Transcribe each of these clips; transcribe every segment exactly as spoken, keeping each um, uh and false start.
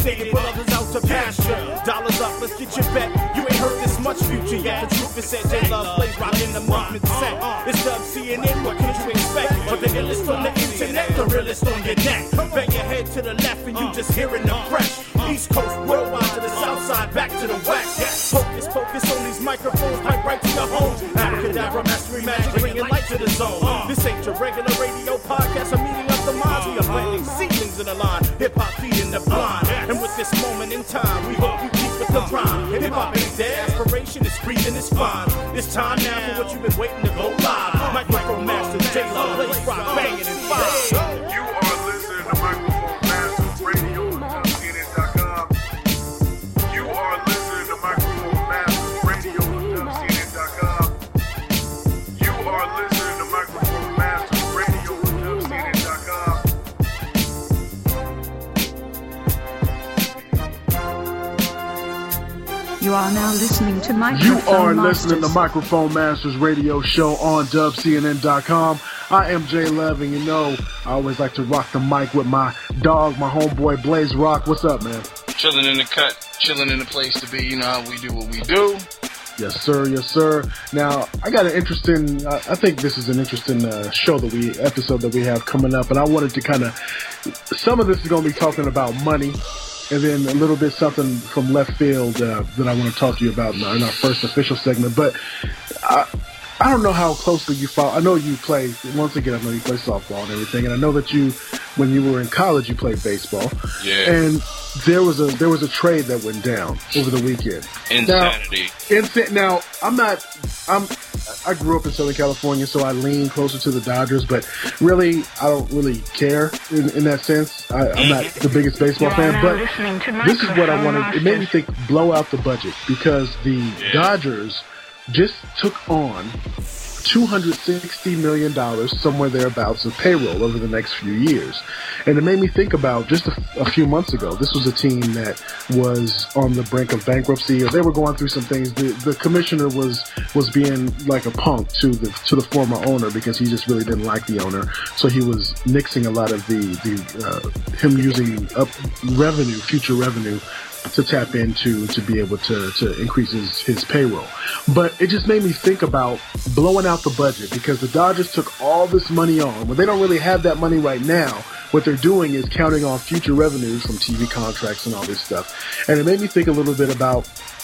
educated, but others out to pasture. Dollars up, let's get your bet. You ain't heard this much future yet. The truth is said, J-Love plays rockin' the movement set. It's Dub C N N, what can you expect? But the illest on the internet, the realest on your neck. Bang your head to the left and you just hearing the fresh. East Coast, worldwide to the south side, back to the west. Focus, focus on these microphones, pipe right to your home. Abracadabra, mastering magic, bringing light to the zone. This ain't your regular radio podcast, a meeting of the minds. We are planting seedlings in the line, hip-hop feeding the blind. And with this moment in time, we hope you keep with the rhyme. Hip-hop ain't dead, aspiration is breathing, it's fine. It's time now for what you've been waiting to go live. Microphone Masters, J-Lo, plays rock, banging and fine. You are listening to Microphone Masters Radio on C N N dot com. You are listening to Microphone Masters Radio on C N N dot com. You are listening to Microphone Masters Radio on C N N dot com. You are now listening to Microphone You are Masters. listening to Microphone Masters Radio Show on Dub C N N dot com. I am Jay Lev, and you know, I always like to rock the mic with my dog, my homeboy Blaze Rock. What's up, man? Chilling in the cut, chilling in the place to be. You know how we do what we do. Yes, sir. Yes, sir. Now, I got an interesting, I I think this is an interesting uh, show that we, episode that we have coming up, and I wanted to kind of, some of this is going to be talking about money, and then a little bit something from left field uh, that I want to talk to you about in our, in our first official segment. But I, I don't know how closely you follow. I know you play, once again, I know you play softball and everything, and I know that you, when you were in college, you played baseball. Yeah. And there was a there was a trade that went down over the weekend. Insanity. Now, insa- now I'm not. I'm. I grew up in Southern California, so I lean closer to the Dodgers. But really, I don't really care in, in that sense. I, I'm not the biggest baseball fan, but this is what I wanted. It made me think: blow out the budget, because the Yeah. Dodgers just took on two hundred sixty million dollars, somewhere thereabouts, of payroll over the next few years. And it made me think about just a, a few months ago, this was a team that was on the brink of bankruptcy, or they were going through some things. The, the commissioner was was being like a punk to the to the former owner, because he just really didn't like the owner. So he was nixing a lot of the, the uh, him using up revenue, future revenue, to tap into to be able to, to increase his, his payroll. But it just made me think about blowing out the budget, because the Dodgers took all this money on. Well, they don't really have that money right now. What they're doing is counting on future revenues from T V contracts and all this stuff. And it made me think a little bit about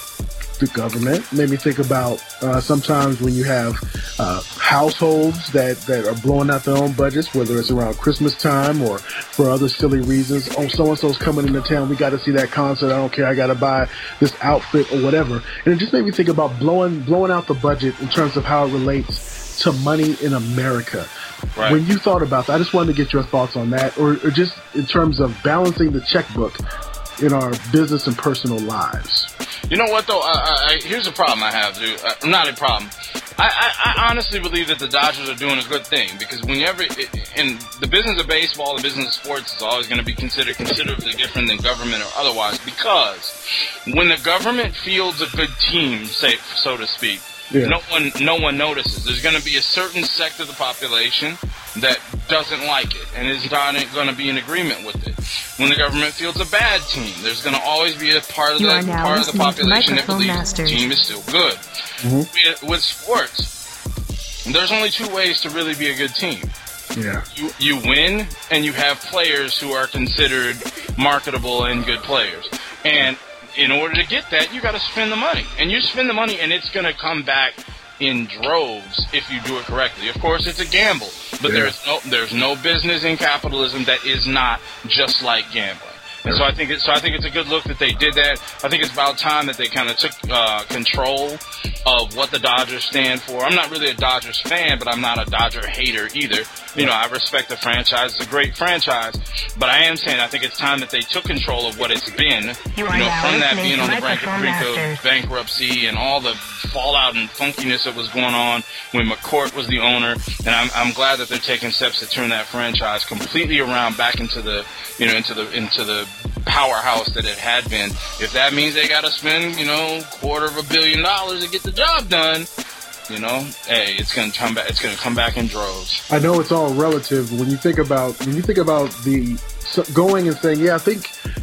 the government. It made me think about uh, sometimes when you have uh, households that, that are blowing out their own budgets, whether it's around Christmas time or for other silly reasons. Oh, so-and-so's coming into town. We got to see that concert. I don't care. I got to buy this outfit or whatever. And it just made me think about blowing blowing out the budget in terms of how it relates to money in America. Right. When you thought about that, I just wanted to get your thoughts on that, or, or just in terms of balancing the checkbook in our business and personal lives. You know what, though? I, I, I, here's a problem I have, dude. Uh, not a problem. I, I, I honestly believe that the Dodgers are doing a good thing, because whenever, it, in the business of baseball, the business of sports is always going to be considered considerably different than government or otherwise, because when the government fields a good team, say, so to speak, Yeah. no one no one notices. There's going to be a certain sector of the population that doesn't like it and is not going to be in agreement with it. When the government fields a bad team, there's going to always be a part of You the are now part of the listening to population that Microphone believes Masters. the team is still good. Mhm. With, with sports, there's only two ways to really be a good team. Yeah. You, you win, and you have players who are considered marketable and good players. And in order to get that, you got to spend the money. And you spend the money, and it's going to come back in droves if you do it correctly. Of course, it's a gamble, but Yeah. there's no there's no business in capitalism that is not just like gambling. And so I think it, so I think it's a good look that they did that. I think it's about time that they kind of took uh, control of what the Dodgers stand for. I'm not really a Dodgers fan, but I'm not a Dodger hater either. You know, I respect the franchise. It's a great franchise. But I am saying I think it's time that they took control of what it's been. You You are know, now from that listening being to on the brink of, Microphone brink of Masters. bankruptcy and all the fallout and funkiness that was going on when McCourt was the owner. And I'm, I'm glad that they're taking steps to turn that franchise completely around back into the, you know, into the, into the powerhouse that it had been. If that means they got to spend, you know, quarter of a billion dollars to get the job done, you know, hey, it's gonna come back. It's gonna come back in droves. I know it's all relative when you think about when you think about the so going and saying, yeah, I think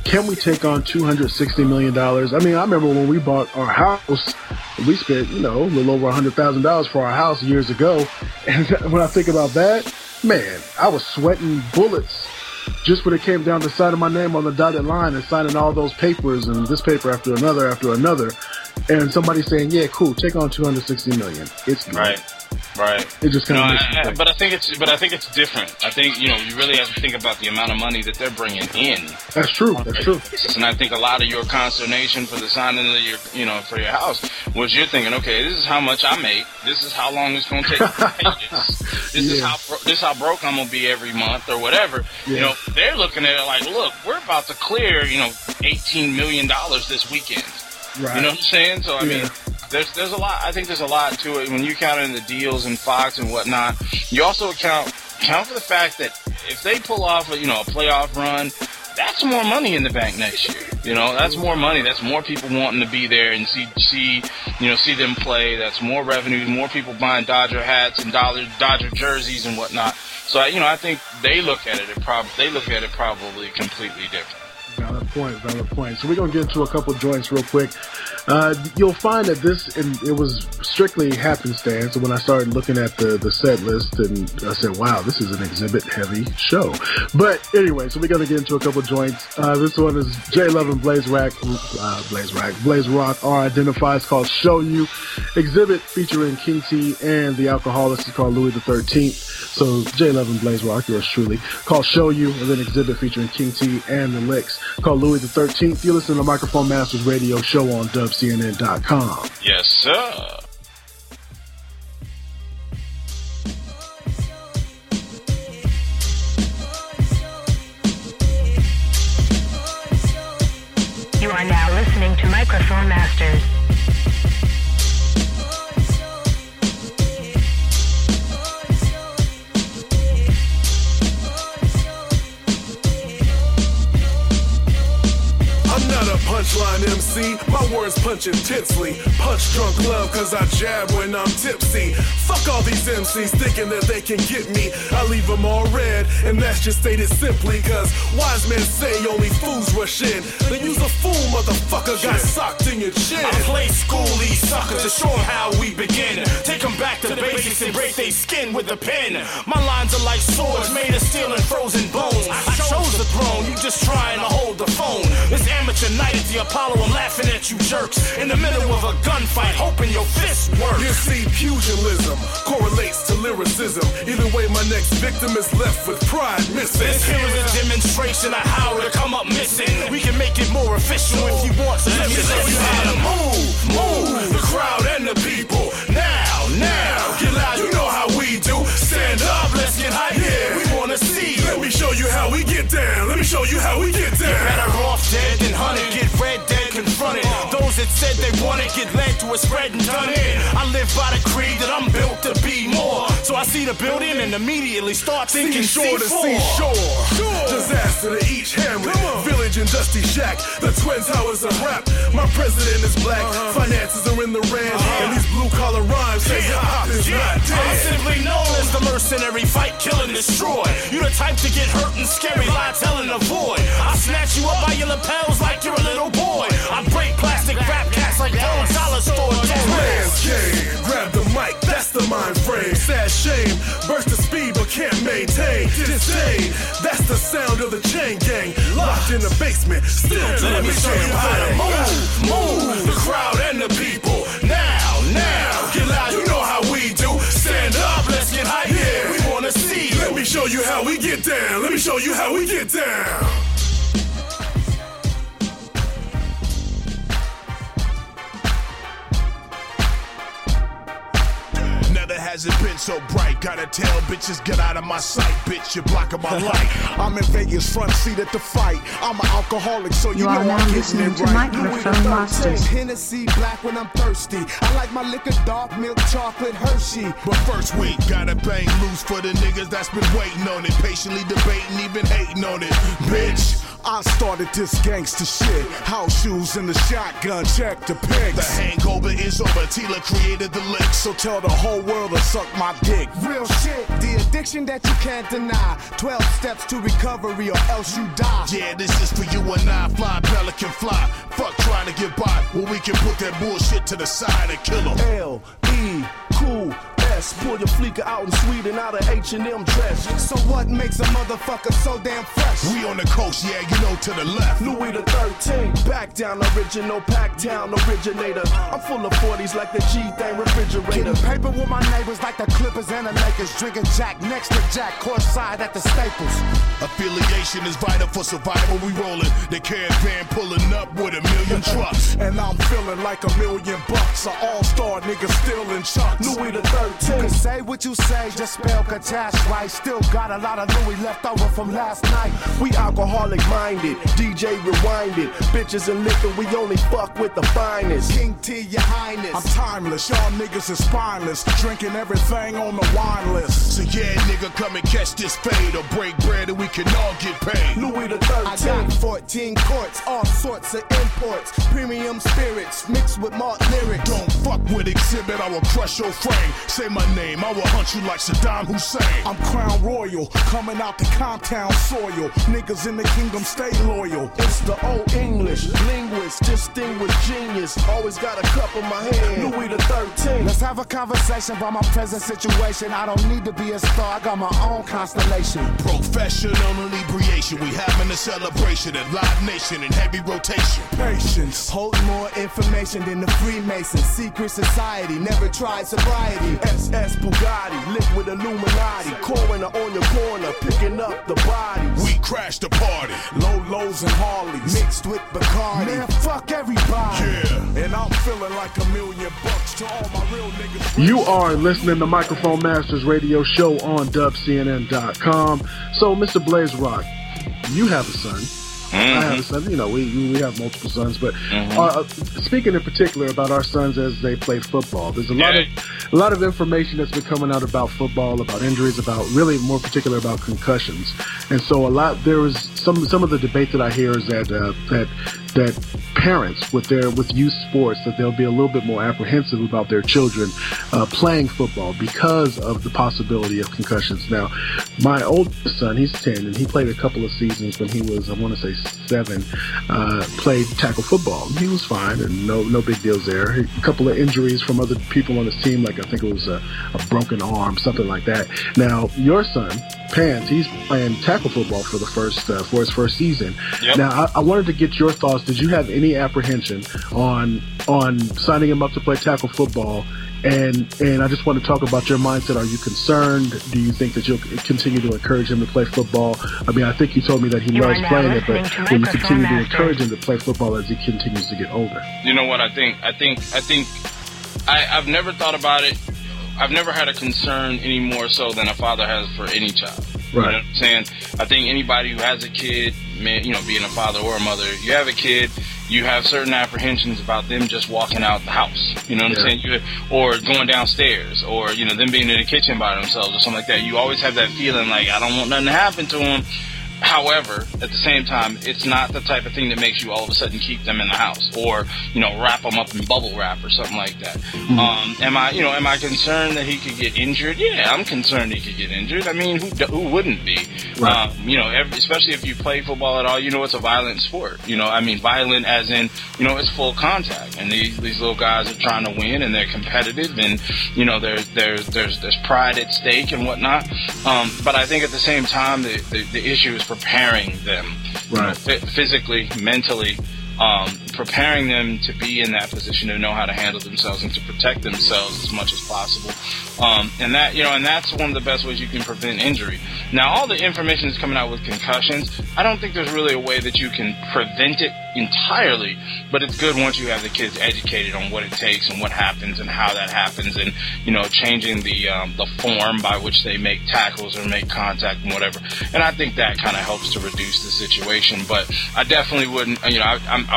can we take on two hundred sixty million dollars? I mean, I remember when we bought our house, we spent, you know, a little over one hundred thousand dollars for our house years ago. And when I think about that, man, I was sweating bullets just when it came down to signing my name on the dotted line and signing all those papers and this paper after another after another. And somebody saying, yeah, cool, take on two hundred sixty million dollars. It's good. Right. Right. It just kind no, of makes I, I, but I think it's but I think it's different. I think, you know, you really have to think about the amount of money that they're bringing in. That's true. That's true. And I think a lot of your consternation for the signing of your, you know, for your house was you're thinking, okay, this is how much I make. This is how long it's going to take to pay this. This yeah. is how this is how broke I'm going to be every month or whatever. Yeah. You know, they're looking at it like, look, we're about to clear, you know, eighteen million dollars this weekend. Right. You know what I'm saying? So I yeah. mean. There's there's a lot. I think there's a lot to it when you count in the deals and Fox and whatnot. You also account count for the fact that if they pull off a, you know, a playoff run, that's more money in the bank next year. You know, that's more money. That's more people wanting to be there and see see you know see them play. That's more revenue. More people buying Dodger hats and Dodger Dodger jerseys and whatnot. So you know, I think they look at it. it prob- they look at it probably completely different. Valid point, valid point. So we're going to get into a couple joints real quick. Uh, you'll find that this, and it was strictly happenstance. So when I started looking at the, the set list, and I said, wow, this is an exhibit-heavy show. But anyway, so we're going to get into a couple joints. Uh, this one is J Love and Blaze Rack, uh, Blaze Rack, Blaze Rock are identified. It's called Show You. Exhibit featuring King T and the Alcoholics is called Louis the thirteenth. So J Love and Blaze Rock, yours truly, called Show You, and then Exhibit featuring King T and the Licks called Louis the thirteenth. You listen to Microphone Masters Radio Show on dub C N N dot com. Yes, sir. You are now listening to Microphone Masters. Punchline M C, my words punch intensely. Punch drunk love cause I jab when I'm tipsy. Fuck all these M Cs thinking that they can get me. I leave them all red, and that's just stated simply cause wise men say only fools rush in. Then use a fool, motherfucker, got socked in your chin. I play school these suckers to show them how we begin. Take them back to the basics and break their skin with a pen. My lines are like swords made of steel and frozen bones. I chose the throne, you just trying to hold the phone. This amateur night at the Apollo, I'm laughing at you jerks. In the middle of a gunfight, hoping your fists work. You see, pugilism correlates to lyricism. Either way, my next victim is left with pride missing. This here is a demonstration of how to come up missing. We can make it more official if you want to. Let me show you how to move, move the crowd and the people. Now, now, get loud, you know how we do. Stand up, let's get hype. Yeah, we wanna see you. Let me show you how we get down. Let me show you how we get down. You're better off dead than hunted. Get red dead confronted. Those that said they wanted get led to a spread and done in. I live by the creed that I'm built to be more. So I see the building and immediately start thinking shore to C four. see shore. Sure. Disaster to each hamlet, village and dusty shack. The twin towers of rap. My president is black. Uh-huh. Finances are in the red. Uh-huh. And these blue collar rhymes say hip hop is yeah. not dead. I'm simply known as the mercenary, fight, kill, and destroy. You the type to get hurt and scary, lie, tell, and avoid. I snatch you up by your lapels like you're a little boy. I break plastic rap cats like throwing dollar store toys. Plans came, grab the mic, that's the mind frame. Sad shame, burst the speed but can't maintain. Disdain, that's the sound of the chain gang. Locked in the basement, still doing Let me the show same you how to thing. move, move the crowd and the people. Now, now, get loud, you know how we do. Stand up, let's get hype. Yeah, we wanna see you. Let me show you how we get down. Let me show you how we get down. Has it been so bright? Gotta tell bitches, get out of my sight. Bitch, you're blocking my light. I'm in Vegas, front seat at the fight. I'm an alcoholic, so you, You know are now I'm getting listening it to right. Microphone Masters. Hennessy black when I'm thirsty. I like my liquor dark, milk chocolate Hershey. But first we gotta bang loose for the niggas that's been waiting on it. Patiently debating, even hating on it. Bitch, I started this gangster shit. House shoes and the shotgun, check the pics. The hangover is over, Tila created the lick. So tell the whole world to suck my dick. Real shit, the addiction that you can't deny. Twelve steps to recovery or else you die. Yeah, this is for you and I. Fly, pelican fly. Fuck trying to get by. Well, we can put that bullshit to the side and kill them. L, E, cool. Pull your fleeker out in Sweden out of H and M dress. So what makes a motherfucker so damn fresh? We on the coast, yeah, you know, to the left. Louis the thirteenth, back down original, pack town originator. I'm full of forties like the G-Thing refrigerator. Getting paper with my neighbors like the Clippers and the Lakers. Drinking Jack next to Jack, courtside at the Staples. Affiliation is vital for survival, we rolling. The caravan pulling up with a million trucks. And I'm feeling like a million bucks. An all-star nigga still in chucks. Louis the thirteenth. You can say what you say, just spell Katash right. Still got a lot of Louis left over from last night. We alcoholic minded, D J rewinded. Bitches and liquor, we only fuck with the finest. King T, your highness. I'm timeless, y'all niggas is spineless. Drinking everything on the wine list. So yeah, nigga, come and catch this fade or break bread and we can all get paid. Louis the I thirteenth. got fourteen courts, all sorts of imports. Premium spirits mixed with malt lyrics. Don't fuck with exhibit, I will crush your frame. Say my name, I will hunt you like Saddam Hussein. I'm Crown Royal, coming out the Comptown soil. Niggas in the kingdom stay loyal. It's the old English, linguist, distinguished genius. Always got a cup in my hand. Louis the thirteenth. Let's have a conversation about my present situation. I don't need to be a star, I got my own constellation. Professional inebriation, we having a celebration at Live Nation in heavy rotation. Patience. Hold more information than the Freemasons. Secret society, never tried sobriety. S S Bugatti, liquid Illuminati. Coroner on your corner, picking up the bodies. We crashed the party. Low lows and Harleys. Mixed with Bacardi. Man, fuck everybody. Yeah, and I'm feeling like a million bucks to all my real niggas. You are listening to Microphone Masters Radio Show on dub C N N dot com. So, Mister Blaze Rock, you have a son. Mm-hmm. I have a son. You know, we we have multiple sons, but mm-hmm. uh, speaking in particular about our sons as they play football, there's a lot yeah. of a lot of information that's been coming out about football, about injuries, about really more particular about concussions, and so a lot there is some some of the debate that I hear is that uh, that that parents with their with youth sports that they'll be a little bit more apprehensive about their children uh, playing football because of the possibility of concussions. Now, my oldest son, he's ten, and he played a couple of seasons when he was, I want to say seven, uh, played tackle football. He was fine, and no no big deals there. A couple of injuries from other people on his team, like I think it was a, a broken arm, something like that. Now, your son, Pants, he's playing tackle football for the first uh, for his first season. Yep. Now, I, I wanted to get your thoughts. Did you have any apprehension on on signing him up to play tackle football? And and I just want to talk about your mindset. Are you concerned? Do you think that you'll continue to encourage him to play football? I mean, I think you told me that he you loves playing it, but will you continue Master. to encourage him to play football as he continues to get older? You know what I think? I think I think I, I've never thought about it. I've never had a concern any more so than a father has for any child. Right. You know what I'm saying? I think anybody who has a kid, you know, being a father or a mother, you have a kid, you have certain apprehensions about them just walking out the house. You know what yeah. I'm saying? You, or going downstairs, or, you know, them being in the kitchen by themselves or something like that. You always have that feeling like, I don't want nothing to happen to them. However, at the same time, it's not the type of thing that makes you all of a sudden keep them in the house or, you know, wrap them up in bubble wrap or something like that. Mm-hmm. Um, am I, you know, am I concerned that he could get injured? Yeah, I'm concerned he could get injured. I mean, who who wouldn't be? Right. Um, you know, every, especially if you play football at all, you know, it's a violent sport. You know, I mean, violent as in, you know, it's full contact, and these these little guys are trying to win, and they're competitive, and you know, there's there's there's there's pride at stake and whatnot. Um, but I think at the same time, the the, the issue is preparing them, right. you know, f- physically, mentally, um, preparing them to be in that position to know how to handle themselves and to protect themselves as much as possible. Um, and that, you know, and that's one of the best ways you can prevent injury. Now, all the information that's coming out with concussions, I don't think there's really a way that you can prevent it entirely, but it's good once you have the kids educated on what it takes and what happens and how that happens, and, you know, changing the um, the form by which they make tackles or make contact and whatever. And I think that kind of helps to reduce the situation. But I definitely wouldn't, you know, I, I'm, I wasn't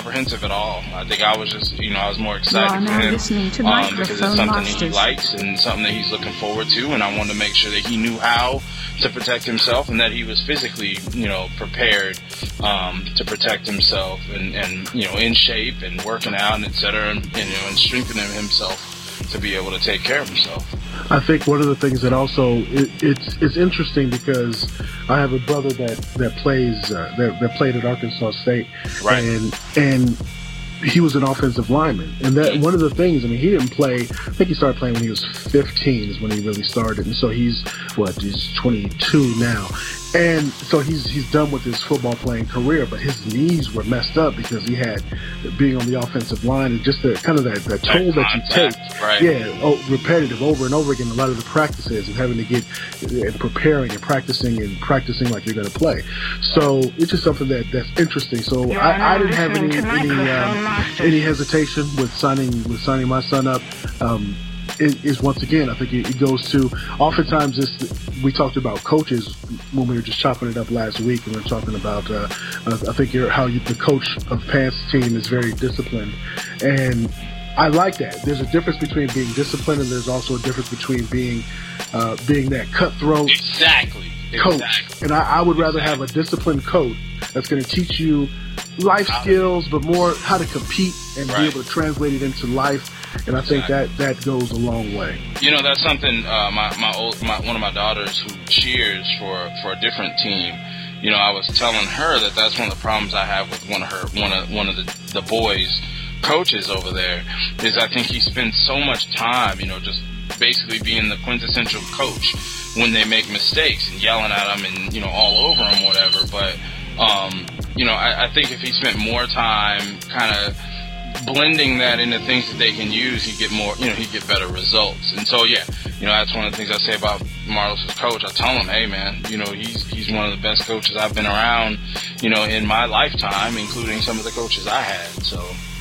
apprehensive at all. I think I was just, you know, I was more excited You are for now him listening to um, because it's Microphone something that he Masters. likes and something that he's looking forward to, and I wanted to make sure that he knew how to protect himself and that he was physically, you know, prepared um, to protect himself and, and, you know, in shape and working out and et cetera, and, and, you know, and strengthening himself to be able to take care of himself. I think one of the things that also it, it's it's interesting because I have a brother that that plays uh, that, that played at Arkansas State, right. and and he was an offensive lineman, and that one of the things. I mean, he didn't play. I think he started playing when he was fifteen is when he really started, and so he's what he's twenty-two now. And so he's he's done with his football playing career, but his knees were messed up because he had being on the offensive line and just the kind of that, that toll that you take, right. yeah, oh, repetitive over and over again. A lot of the practices and having to get and preparing and practicing and practicing like you're going to play. So it's just something that that's interesting. So I, I didn't have any any um, any hesitation with signing with signing my son up. Um, It is once again, I think it, it goes to oftentimes this. We talked about coaches when we were just chopping it up last week, and we were talking about. Uh, I think you're, how you, the coach of Pant's team is very disciplined, and I like that. There's a difference between being disciplined, and there's also a difference between being uh, being that cutthroat exactly coach. Exactly. And I, I would rather have a disciplined coach that's going to teach you life skills, but more how to compete and right. be able to translate it into life. And I think exactly. that, that goes a long way. You know, that's something uh, my my old my, one of my daughters who cheers for, for a different team. You know, I was telling her that that's one of the problems I have with one of her one of one of the the boys' coaches over there is I think he spends so much time, you know, just basically being the quintessential coach when they make mistakes and yelling at them and, you know, all over them, whatever. But um, you know, I, I think if he spent more time kind of blending that into things that they can use, he'd get more, you know, he'd get better results. And so, yeah, you know, that's one of the things I say about Marlos's coach. I tell him, hey, man, you know, he's he's one of the best coaches I've been around, you know, in my lifetime, including some of the coaches I had. So,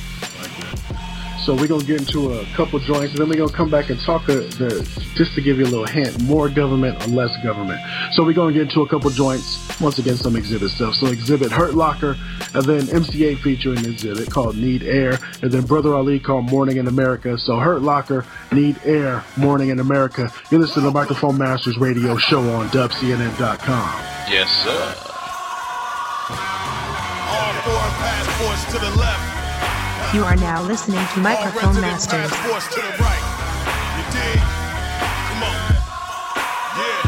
So we're going to get into a couple joints, and then we're going to come back and talk, uh, the, just to give you a little hint, more government or less government. So we're going to get into a couple joints, once again, some Exhibit stuff. So Exhibit Hurt Locker, and then M C A featuring Exhibit called Need Air, and then Brother Ali called Morning in America. So Hurt Locker, Need Air, Morning in America. You're listening to the Microphone Masters radio show on dub C N N dot com. yes, sir. All four passports to the left. You are now listening to Microphone All Masters. resident passports to the right. You dig? Come on. Yeah.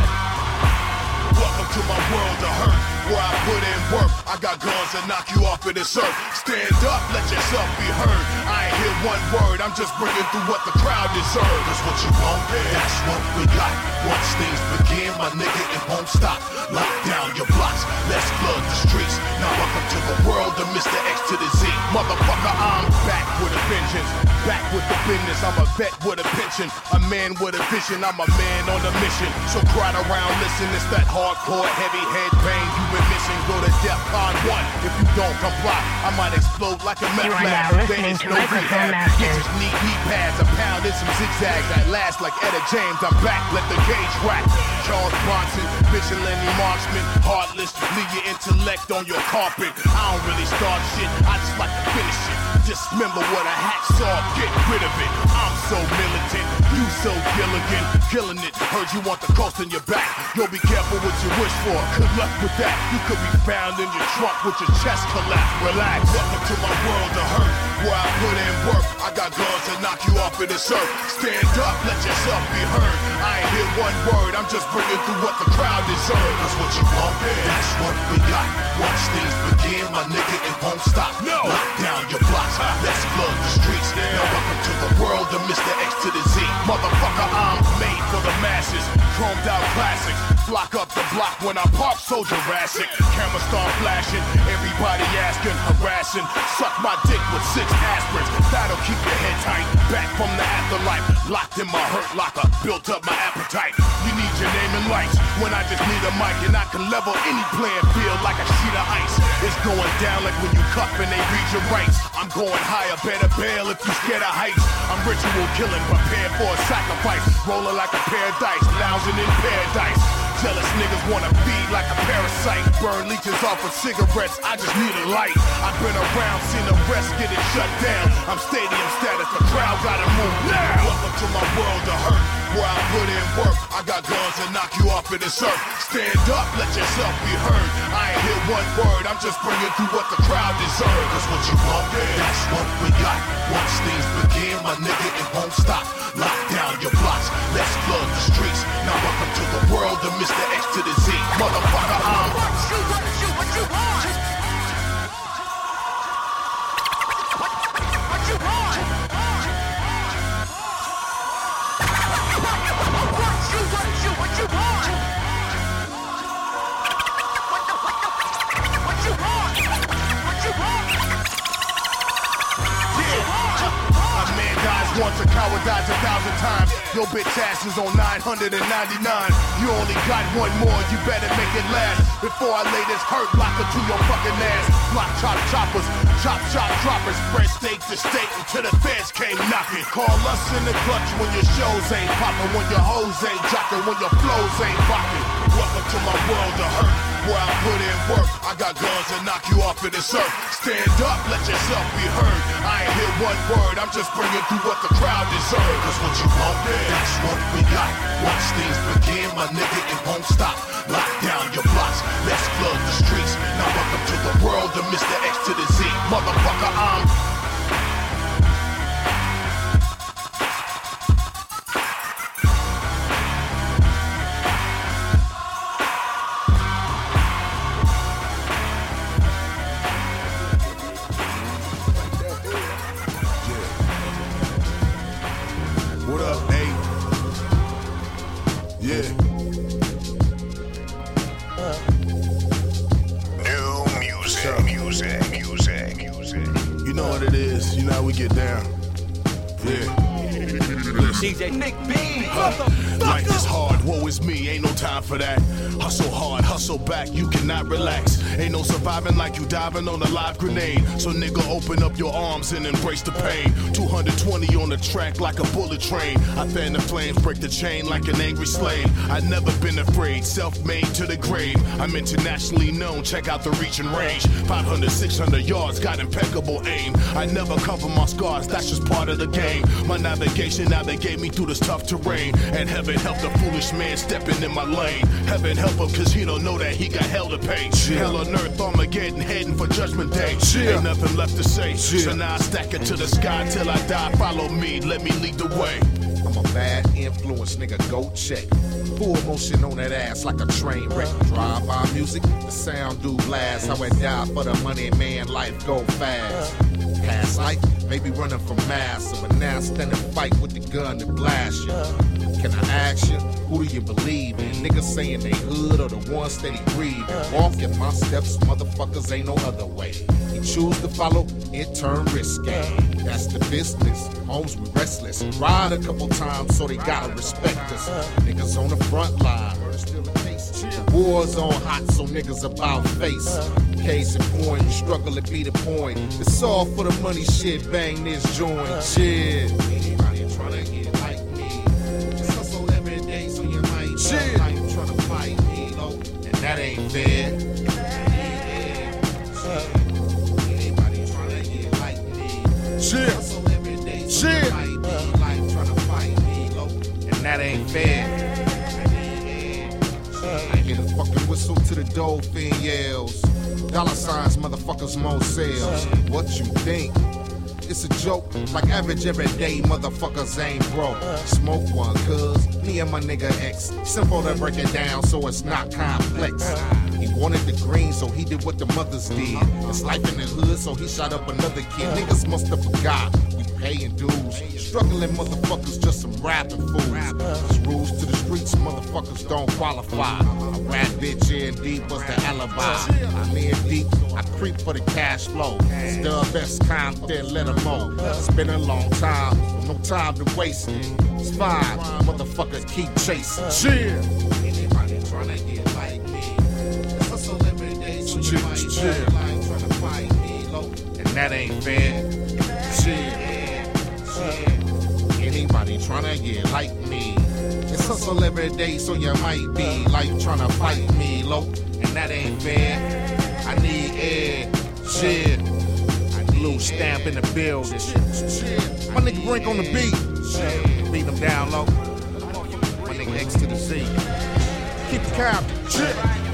Welcome to my world of hurt, where I put in work. I got guns that knock you off of this earth. Stand up, let yourself be heard. I ain't hear one word, I'm just bringing through what the crowd deserves. That's what you want, that's what we got. Once things begin, my nigga, it won't stop. Lock down your blocks, let's flood the streets. Now welcome to the world of Mister X to the Z. Motherfucker, I'm back with a vengeance. Back with the business, I'm a vet with a pension. A man with a vision, I'm a man on a mission. So crowd around, listen, it's that hardcore, heavy head pain you've been missing. Go to DEFCON one. If you don't comply, I might explode like a meth You are lab. now listening to Microphone Masters. Bitches need knee pads, a pound and some zigzags that last like Etta James. I'm back, let the gauge rack. Charles Bronson, vigilante marksman, heartless, leave your intellect on your carpet. I don't really start shit, I just like to finish it. Dismember what a hacksaw, get rid of it. I'm so militant, you so Gilligan, killing it. Heard you want the coast in your back. Yo, be careful what you wish for. Good luck with that. You could be found in your trunk with your chest collapsed. Relax. Welcome to my world of hurt, where I put in work. I got guns that knock you off of this earth. Stand up, let yourself be heard. I ain't hear one word, I'm just bringing through what the crowd deserves. That's what you want, that's what we got. Once things begin, my nigga, it won't stop. No. Lock down your blocks, let's flood the streets. Now welcome to the world of Mister X to the Z. Motherfucker, I'm made for the masses. Chromed out classics. Block up the block when I park so Jurassic. Camera start flashing, everybody asking, harassing. Suck my dick with six aspirins. That'll keep your head tight. Back from the afterlife, locked in my hurt locker. Built up my appetite. You need your name and lights when I just need a mic, and I can level any playing field like a sheet of ice. It's going down like when you cuff and they read your rights. I'm going higher, better bail if you scared of heights. I'm ritual killing, prepared for a sacrifice. Rolling like a pair of dice, lounging in paradise. Jealous niggas wanna feed like a parasite. Burn leeches off of cigarettes, I just need a light. I've been around, seen the rest get it shut down. I'm stadium status, the crowd gotta move now. Welcome to my world of hurt, where I put in work. I got guns that knock you off of this earth. Stand up, let yourself be heard. I ain't hear one word, I'm just bringing through what the crowd deserves. Cause what you want, that's what we got. Once things begin, my nigga, it won't stop. Lock down your blocks, let's flood the streets. Now welcome to the world of Mister X to the Z. Motherfucker, I'm what you, what you, what you want? What you want? What you, what you, what you want? What the, what the, what you want? What you want? Yeah, a man dies once, a coward dies a thousand times. Your bitch ass is on nine hundred ninety-nine. You only got one more, you better make it last. Before I lay this hurt blocker to your fucking ass. Block chop choppers, chop chop droppers. Spread state to state until the feds came knocking. Call us in the clutch when your shows ain't popping, when your hoes ain't jocking, when your flows ain't rocking. Welcome to my world of hurt, where I put in work. I got guns that knock you off of this earth. Stand up, let yourself be heard. I ain't hear one word, I'm just bringing through what the crowd deserves. Cause what you want, that's what we got. Once things begin, my nigga, it won't stop. Lock down your blocks, let's flood the streets. Now welcome to the world of Mister X to the Z. Motherfucker, I'm what up, A? Yeah. New music, music, music, music. You know what it is. You know how we get down. Yeah. D J Nick B. Huh. Life is hard, woe is me, ain't no time for that. Hustle hard, hustle back, you cannot relax. Ain't no surviving like you diving on a live grenade. So nigga, open up your arms and embrace the pain. two hundred twenty on the track like a bullet train. I fan the flames, break the chain like an angry slave. I never been afraid, self-made to the grave. I'm internationally known, check out the reach and range. five hundred, six hundred yards, got impeccable aim. I never cover my scars, that's just part of the game. My navigation navigate me through this tough terrain. And heaven help the foolish man stepping in my lane. Heaven help him cause he don't know that he got hell to pay. Yeah. Hell on earth, Armageddon heading for judgment day. Yeah. Ain't nothing left to say. Yeah. So now I stack it to the sky till I die. Follow me, let me lead the way. I'm a bad influence, nigga, go check. Full motion on that ass like a train wreck. Drive-by music, the sound do blast. How I die for the money, man, life go fast. Past life, maybe running from mass. But now stand and fight with the gun to blast you. Can I ask you, who do you believe in? Niggas saying they hood or the ones steady breathing. Walking my steps, motherfuckers ain't no other way. You choose to follow, it turn risky. That's the business, homes we restless. Ride a couple times so they gotta respect us. Niggas on the front line, the war's on hot so niggas about face. Case in point, you struggle to be the point. It's all for the money shit, bang this joint, shit. Anybody tryna get like me? It's hustle every day so you might shit. Like tryna fight me, low, and that ain't fair. Anybody tryna get like me? Shit. Hustle every day so you might be like tryna fight me, low, and that ain't fair. I hear the fucking whistle to the dolphin yells. Dollar signs, motherfuckers, more sales. What you think? It's a joke, like average everyday motherfuckers ain't broke. Smoke one, cuz me and my nigga X. Simple to break it down so it's not complex. He wanted the green, so he did what the mothers did. It's life in the hood, so he shot up another kid. Niggas must have forgot, we paying dues. Struggling motherfuckers, just some rapping fools. There's rules to the streets, motherfuckers don't qualify. A rat bitch in deep was the alibi. I'm in deep, I creep for the cash flow. Still best Compton, let them know. It's been a long time, no time to waste it. It's fine, motherfuckers keep chasing. Chill. Anybody tryna get like me? Hustle every day, so you might chill. Like tryna fight me low, and that ain't fair. Chill. Anybody tryna get like me? It's hustle every day, so you might be like trying to fight me, low, and that ain't fair. I need air, shit. Blue stamp in the building. My nigga Brink on the beat. Beat them down low. My nigga X to the Z. Keep the cap. Shit.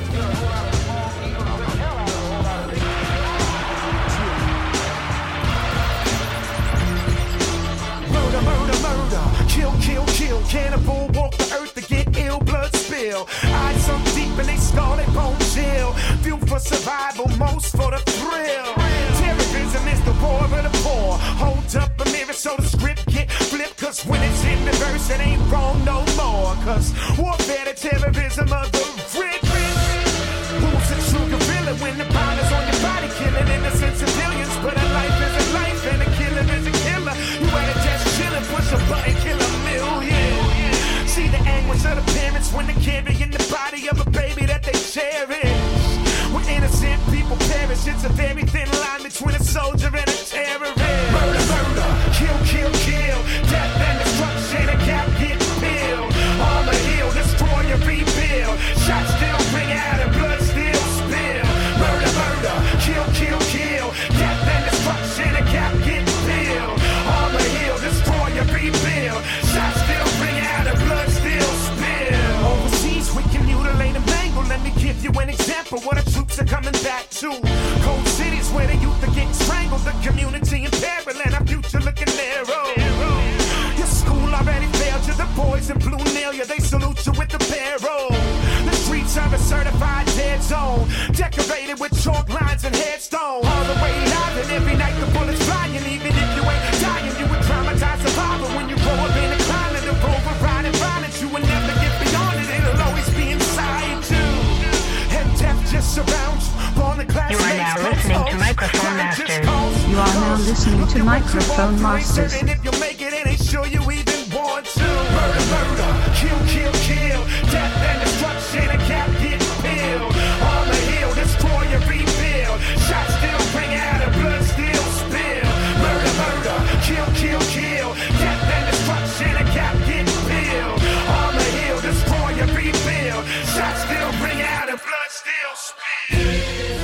Murder, murder, murder. Kill, kill, kill. Cannibal walk the earth to get ill, blood spill. Eyes so deep and they skull, they bone chill. Fuel for survival, most for the thrill. Terrorism is the war of the poor. Hold up a mirror so the script get flipped. Cause when it's in reverse, it ain't wrong no more. Cause warfare, the terrorism of the rich. Who's a true gorilla when the bomb is on your body, killing innocent civilians? But a life is a life and a killer is a killer. You had to just chill and push a button, kill a million. See the anguish of the parents when they're carrying the body of a baby that they cherish. When innocent people perish, it's a very thin line between a soldier and a terrorist. Murder, murder, kill, kill, kill. Death and destruction, a cap get peeled. Armor heal, destroy and rebuild. Shots still ring out and blood still spill. Murder, murder, kill, kill, kill. Death and destruction, a cap get peeled. Armor heal, destroy and rebuild. Shots still ring out and blood still spill. Overseas we can mutilate and mangle. Let me give you an example what a troops are coming back to. Cold cities where the youth are getting strangled, the community in peril and our future looking narrow. Your school already failed you, the boys in blue nail you, they salute you with the barrel. The streets are a certified dead zone, decorated with chalk lines and headstones. All the way live and every night the bullets flying. Even if you ain't dying, you would traumatize survivor. When you grow up in a climate of overriding violence, you will never get beyond it, it'll always be inside you. And death just surrounds you. You are now listening to Microphone Masters. You are now listening to Microphone Masters. And if you make it, it ain't sure you even want to. Murder, murder, kill, kill, kill. Death and destruction, a cap get peeled. Armor heal, destroy and rebuild. Shots still ring out and blood still spill. Murder, murder, kill, kill, kill. Death and destruction, a cap get peeled. Armor heal, destroy and rebuild. Shots still ring out and blood still spill.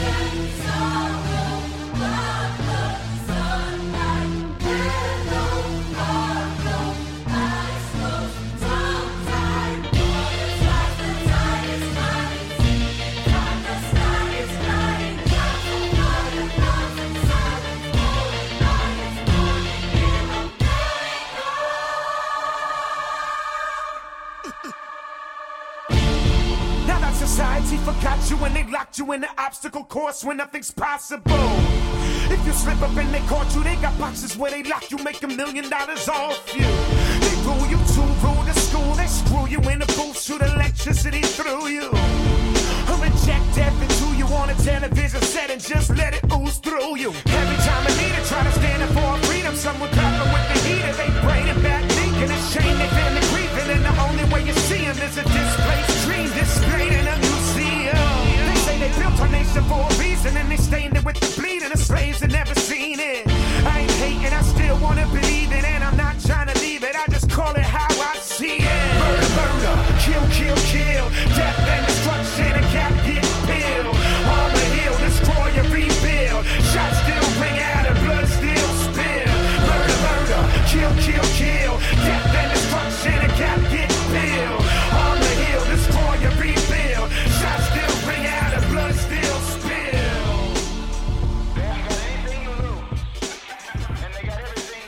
Society forgot you and they locked you in the obstacle course when nothing's possible. If you slip up and they caught you, they got boxes where they lock you, make a million dollars off you. They rule you to rule the school, they screw you in the booth, shoot electricity through you. Or inject death into you on a television set and just let it ooze through you. Every time a leader try to stand up for freedom, someone clapping with the heater, they brain it back thinking it's shame they family grieving, and the only way you see them is a displaced dream displayed in a museum. They say they built our nation for a reason, and they stained it with the bleed of the slaves that never seen it. I ain't hating, I still wanna believe it, and I'm not trying to leave it, I just call it how I see it. Murder, murder, kill, kill, kill. Death and destruction, a cap get peeled. Armor heal, destroy and rebuild. Shots still ring out and blood still spill. Murder, murder, kill, kill, kill. Death and destruction, a cap get peeled. Armor heal, destroy and rebuild. Shots still ring out and blood still spill. They ain't got anything to lose, and they got everything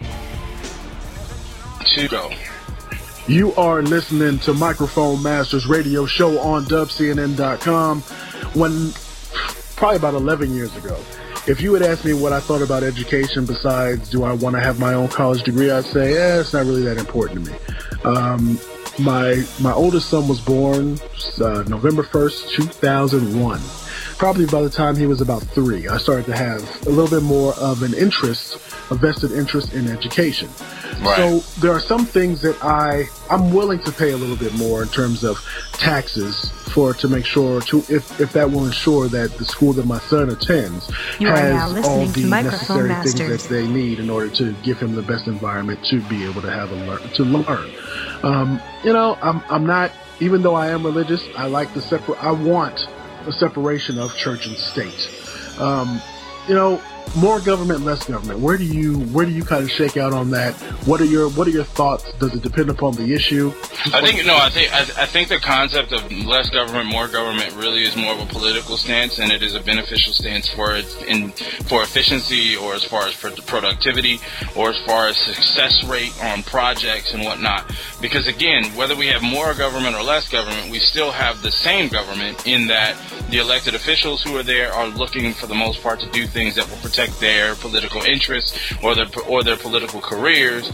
to gain. To go. You are listening to Microphone Masters radio show on dub C N N dot com. When, probably about eleven years ago, if you had asked me what I thought about education besides do I want to have my own college degree, I'd say, eh, it's not really that important to me. Um, my my oldest son was born uh, November first, two thousand one. probably by the time he was about three, I started to have a little bit more of an interest, a vested interest in education. Right. So there are some things that I, I'm willing to pay a little bit more in terms of taxes for to make sure to if, if that will ensure that the school that my son attends You are now has listening all to the Microphone necessary things Masters. that they need in order to give him the best environment to be able to have a learn to learn. Um, you know, I'm I'm not, even though I am religious, I like the separ- I want a separation of church and state. Um, you know, more government, less government. Where do you where do you kind of shake out on that? What are your what are your thoughts? Does it depend upon the issue? I think no. I think I, I think the concept of less government, more government really is more of a political stance, and it is a beneficial stance for it in for efficiency, or as far as for productivity, or as far as success rate on projects and whatnot. Because again, whether we have more government or less government, we still have the same government in that the elected officials who are there are looking for the most part to do things that will protect their political interests or their or their political careers.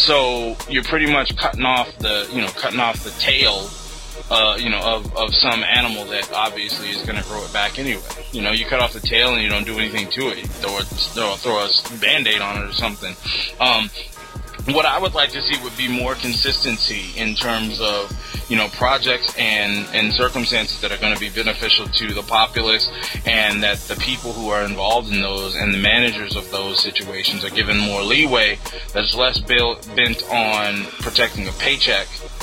So you're pretty much cutting off the you know cutting off the tail, uh, you know, of, of some animal that obviously is going to grow it back anyway. You know, you cut off the tail and you don't do anything to it. Throw a, throw, throw a Band-Aid on it or something. Um, what I would like to see would be more consistency in terms of, you know, projects and, and circumstances that are going to be beneficial to the populace, and that the people who are involved in those and the managers of those situations are given more leeway that's less built, bent on protecting a paycheck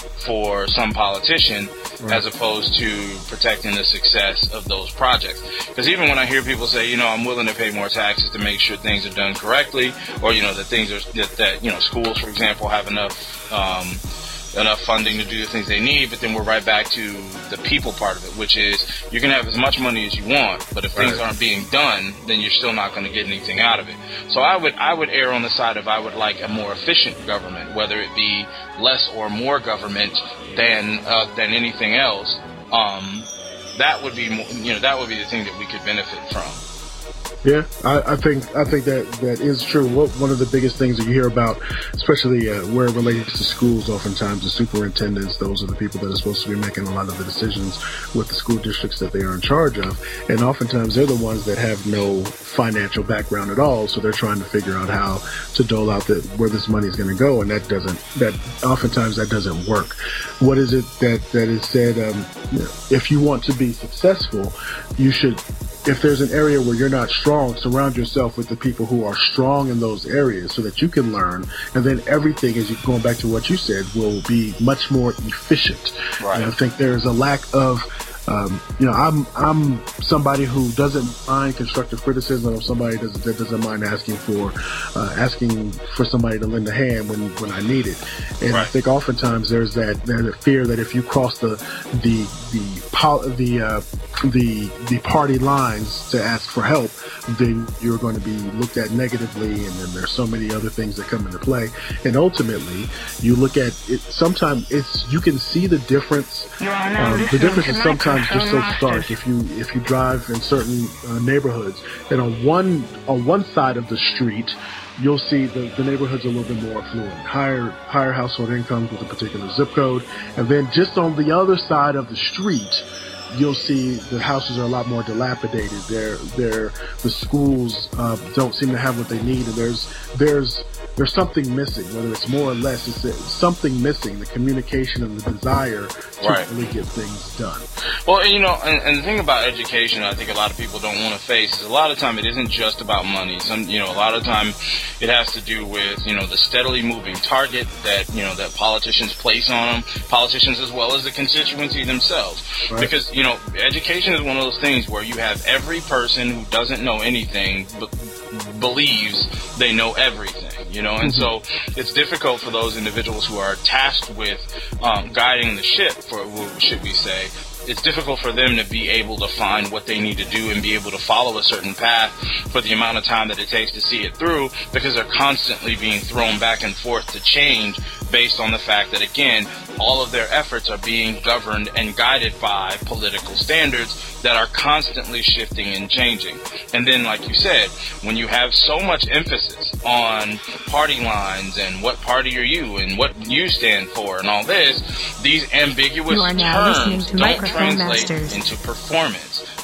for some politician, right, as opposed to protecting the success of those projects. Because even when I hear people say, you know, I'm willing to pay more taxes to make sure things are done correctly, or, you know, that things are, that, that you know, schools, for example, have enough, um, enough funding to do the things they need, but then we're right back to the people part of it, which is you can have as much money as you want, but if things Right. aren't being done, then you're still not going to get anything out of it. So I would I would err on the side of I would like a more efficient government, whether it be less or more government than uh, than anything else. Um, that would be more, you know that would be the thing that we could benefit from. Yeah, I, I think I think that that is true. What, one of the biggest things that you hear about, especially uh, where it relates to schools, oftentimes the superintendents, those are the people that are supposed to be making a lot of the decisions with the school districts that they are in charge of, and oftentimes they're the ones that have no financial background at all, so they're trying to figure out how to dole out the, where this money is going to go, and that doesn't that oftentimes that doesn't work. What is it that that is said? Um, if you want to be successful, you should. If there's an area where you're not strong, surround yourself with the people who are strong in those areas so that you can learn, and then everything, as you going back to what you said, will be much more efficient. Right. And I think there's a lack of, um, you know, I'm I'm somebody who doesn't mind constructive criticism. I'm somebody that, that doesn't mind asking for uh, asking for somebody to lend a hand when, when I need it. And Right. I think oftentimes there's that there's a fear that if you cross the the the pol- the uh, the the party lines to ask for help, then you're going to be looked at negatively, and then there's so many other things that come into play. And ultimately, you look at it. Sometimes it's you can see the difference. You are now Um, the listening difference to is sometimes just so Microphone stark. Masters. If you if you drive in certain uh, neighborhoods, and on one on one side of the street, you'll see the, the neighborhood's a little bit more affluent, higher higher household incomes with a particular zip code, and then just on the other side of the street, you'll see the houses are a lot more dilapidated. They're, they're, the schools uh, don't seem to have what they need, and there's there's there's something missing. Whether it's more or less, it's, it's something missing. The communication and the desire to Right. really get things done. Well, and, you know, and, and the thing about education, I think a lot of people don't want to face is a lot of time it isn't just about money. Some, you know, a lot of time it has to do with, you know, the steadily moving target that, you know, that politicians place on them, politicians as well as the constituency themselves. Right. Because, you know, education is one of those things where you have every person who doesn't know anything but believes they know everything, you know, and so it's difficult for those individuals who are tasked with um, guiding the ship, for should we say, it's difficult for them to be able to find what they need to do and be able to follow a certain path for the amount of time that it takes to see it through, because they're constantly being thrown back and forth to change based on the fact that, again, all of their efforts are being governed and guided by political standards that are constantly shifting and changing. And then, like you said, when you have so much emphasis on party lines and what party are you and what you stand for and all this, these ambiguous You are now listening terms to don't Microphone translate Masters. into performance.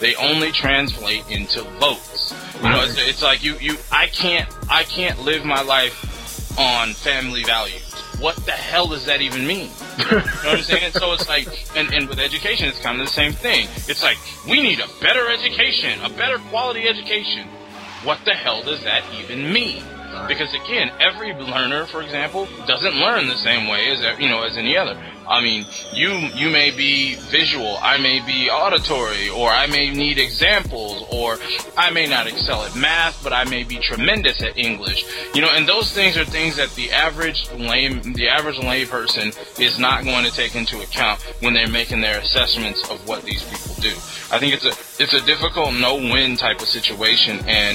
They only translate into votes. You know, it's, it's like you, you, I can't, I can't live my life on family values. What the hell does that even mean? You know what I'm saying? So it's like, and, and with education, it's kind of the same thing. It's like, we need a better education, a better quality education. What the hell does that even mean? Because again, every learner, for example, doesn't learn the same way as, you know, as any other. I mean, you you may be visual, I may be auditory, or I may need examples, or I may not excel at math, but I may be tremendous at English. You know, and those things are things that the average lame, the average lay person is not going to take into account when they're making their assessments of what these people do. I think it's a it's a difficult no-win type of situation, and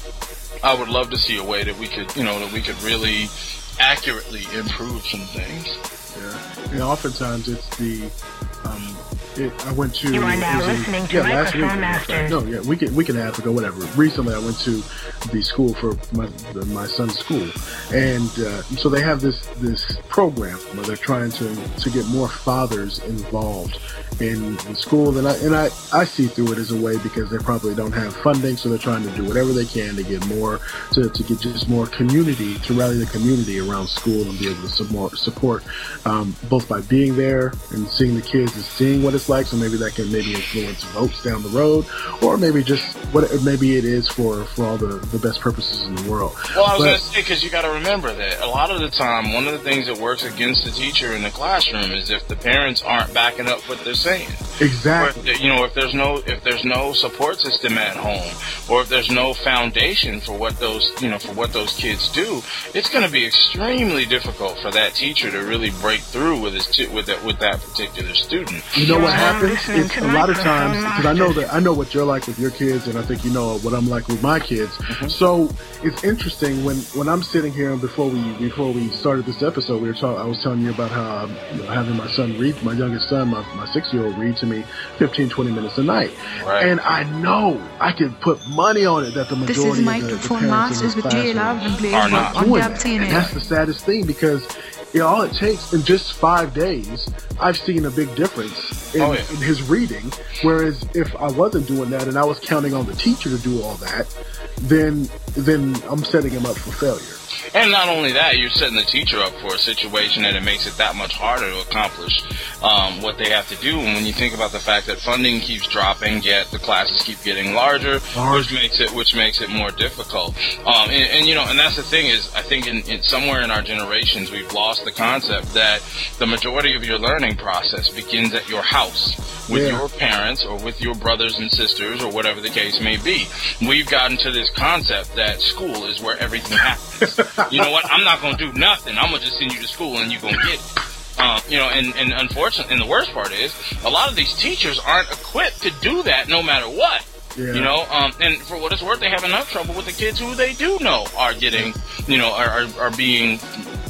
I would love to see a way that we could, you know, that we could really accurately improve some things. Yeah, and oftentimes it's the. Um, it, I went to. You are now listening in, to yeah, Microphone Masters. No, yeah, we can we can have to go whatever. Recently, I went to the school for my the, my son's school, and uh, so they have this this program where they're trying to to get more fathers involved in the school, and I and I, I see through it as a way because they probably don't have funding, so they're trying to do whatever they can to get more to, to get just more community, to rally the community around school and be able to support support um, both by being there and seeing the kids and seeing what it's like. So maybe that can maybe influence votes down the road, or maybe just what maybe it is for for all the the best purposes in the world. Well, I was but, going to say, because you got to remember that a lot of the time, one of the things that works against the teacher in the classroom is if the parents aren't backing up what they're saying. Exactly. Or if, you know, if there's no if there's no support system at home, or if there's no foundation for what those you know for what those kids do, it's going to be extremely difficult for that teacher to really break through with his t- with that with that particular student. You know what happens? It's a lot of times because I know that I know what you're like with your kids, and I think you know what I'm like with my kids. Mm-hmm. So it's interesting when, when I'm sitting here and before we before we started this episode, we were talking. I was telling you about how I'm you know, having my son read, my youngest son, my my six year old read to me fifteen, twenty minutes a night, right. And I know I can put money on it that the majority this is of the, Microphone the Masters with J Love and Blaze are not on doing Dub that. T N A. And that's the saddest thing because you know, all it takes in just five days, I've seen a big difference in, oh, yeah. in his reading. Whereas if I wasn't doing that and I was counting on the teacher to do all that, then then I'm setting him up for failure. And not only that, you're setting the teacher up for a situation that it makes it that much harder to accomplish um, what they have to do. And when you think about the fact that funding keeps dropping, yet the classes keep getting larger, Large. which makes it which makes it more difficult. Um, and, and you know, and that's the thing is, I think in, in somewhere in our generations, we've lost the concept that the majority of your learning process begins at your house with yeah. your parents or with your brothers and sisters or whatever the case may be. We've gotten to this concept that school is where everything happens. You know what? I'm not going to do nothing. I'm going to just send you to school and you're going to get it. Uh, you know, and, and unfortunately, and the worst part is, a lot of these teachers aren't equipped to do that no matter what. Yeah. You know, um, and for what it's worth, they have enough trouble with the kids who they do know are getting, you know, are, are, are being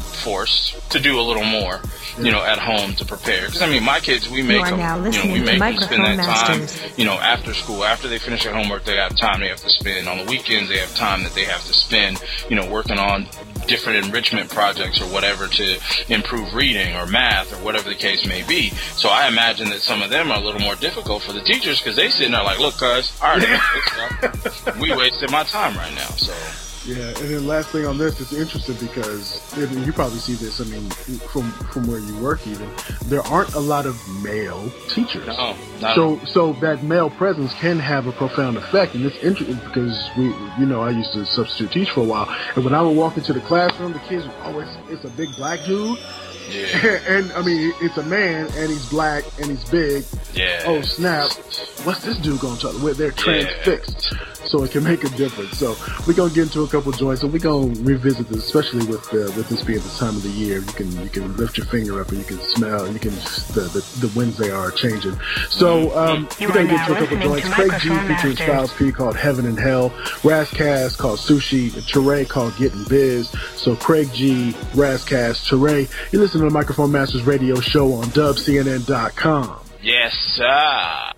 forced to do a little more, you know, at home to prepare. Because, I mean, my kids, we make them, you know, we make them spend that time, you know, after school. After they finish their homework, they have time they have to spend. On the weekends, they have time that they have to spend, you know, working on different enrichment projects or whatever to improve reading or math or whatever the case may be. So I imagine that some of them are a little more difficult for the teachers because they sitting there like, look, cuz, I already got this stuff. We wasted my time right now, so... Yeah, and then last thing on this, it's interesting because I mean, you probably see this. I mean, from from where you work, even there aren't a lot of male teachers. No, not so so that male presence can have a profound effect, and it's interesting because we, you know, I used to substitute teach for a while, and when I would walk into the classroom, the kids would always, it's a big black dude. Yeah. And I mean, it's a man, and he's black, and he's big. Yeah. Oh snap! What's this dude gonna talk? Where they're transfixed, yeah. So it can make a difference. So we're gonna get into a couple joints, and we're gonna revisit this, especially with uh, with this being the time of the year. You can you can lift your finger up, and you can smell, and you can the the, the winds they are changing. So um, we're gonna get into a couple joints. Craig G featuring Styles P called Heaven and Hell, Razzcast called Sushi, and Teray called Getting Biz. So Craig G, Razzcast, Teray. You listen to the Microphone Masters radio show on dub C N N dot com. Yes, sir. Yeah.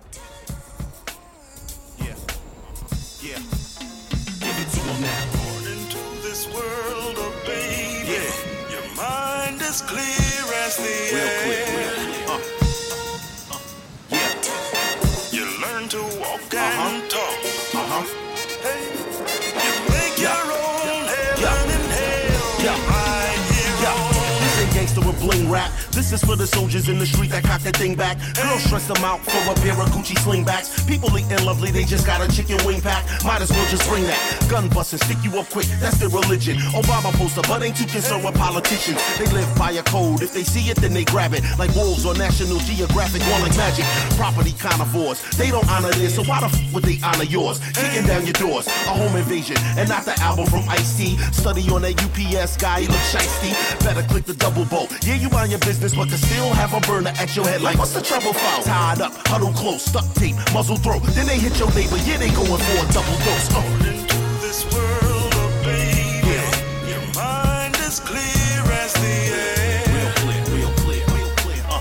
Yeah. Give it to them now. Born into this world, oh baby. Yeah. Your mind is clear as the real air. Quick, real quick. Uh. Uh. Yeah. You learn to walk heaven and hell. Right here on This ain't gangster with bling rap. This is for the soldiers in the street that cock that thing back. Girls stress them out for a pair of Gucci slingbacks. People eating lovely, they just got a chicken wing pack. Might as well just bring that. Gun bustin', stick you up quick, that's their religion. Obama poster, but ain't too concerned with politicians. They live by a code, if they see it, then they grab it. Like wolves on National Geographic, one like magic. Property carnivores, they don't honor this, so why the f would they honor yours? Kicking down your doors, a home invasion, and not the album from Ice-T. Study on that U P S guy, he look shiesty. Better click the double bolt. Yeah, you mind your business, but can still have a burner at your head. Like, what's the trouble for? Tied up, huddle close, stuck tape, muzzle throat. Then they hit your neighbor, yeah, they going for a double dose. Oh. into this world, oh baby. Yeah. Your mind is clear as the air. Real clear, real clear, real clear. Uh.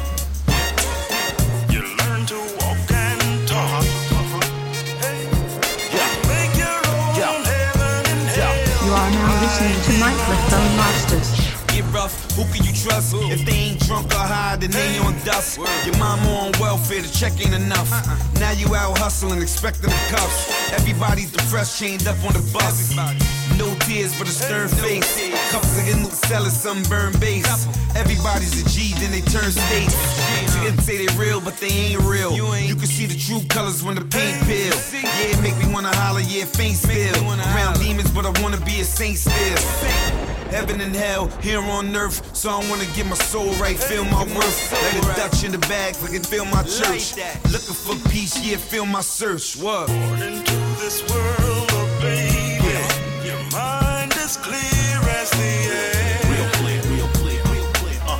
You learn to walk and talk. Uh-huh. Hey. Yeah. Make your own Yeah. heaven and hell. You are now listening to Microphone Masters. Get rough, who can you trust? If they ain't drunk or high, then they on dust. Your mama on welfare, the check ain't enough. Now you out hustling, expecting the cuffs. Everybody's depressed, chained up on the bus. No tears but a stern face. Couples of new sellers, sunburned base. Everybody's a G, then they turn states. You can say they real, but they ain't real. You can see the true colors when the paint peel. Yeah, it make me wanna holler, yeah, faint still. Around demons, but I wanna be a saint still. Heaven and hell, here on earth. So I wanna get my soul right, feel my worth. Like a Dutch in the bag, so I can feel my church. Looking for peace, yeah, feel my search. What? Born into this world, oh baby. Yeah. Your mind is clear as the air. Real clear, real clear, real clear. Uh.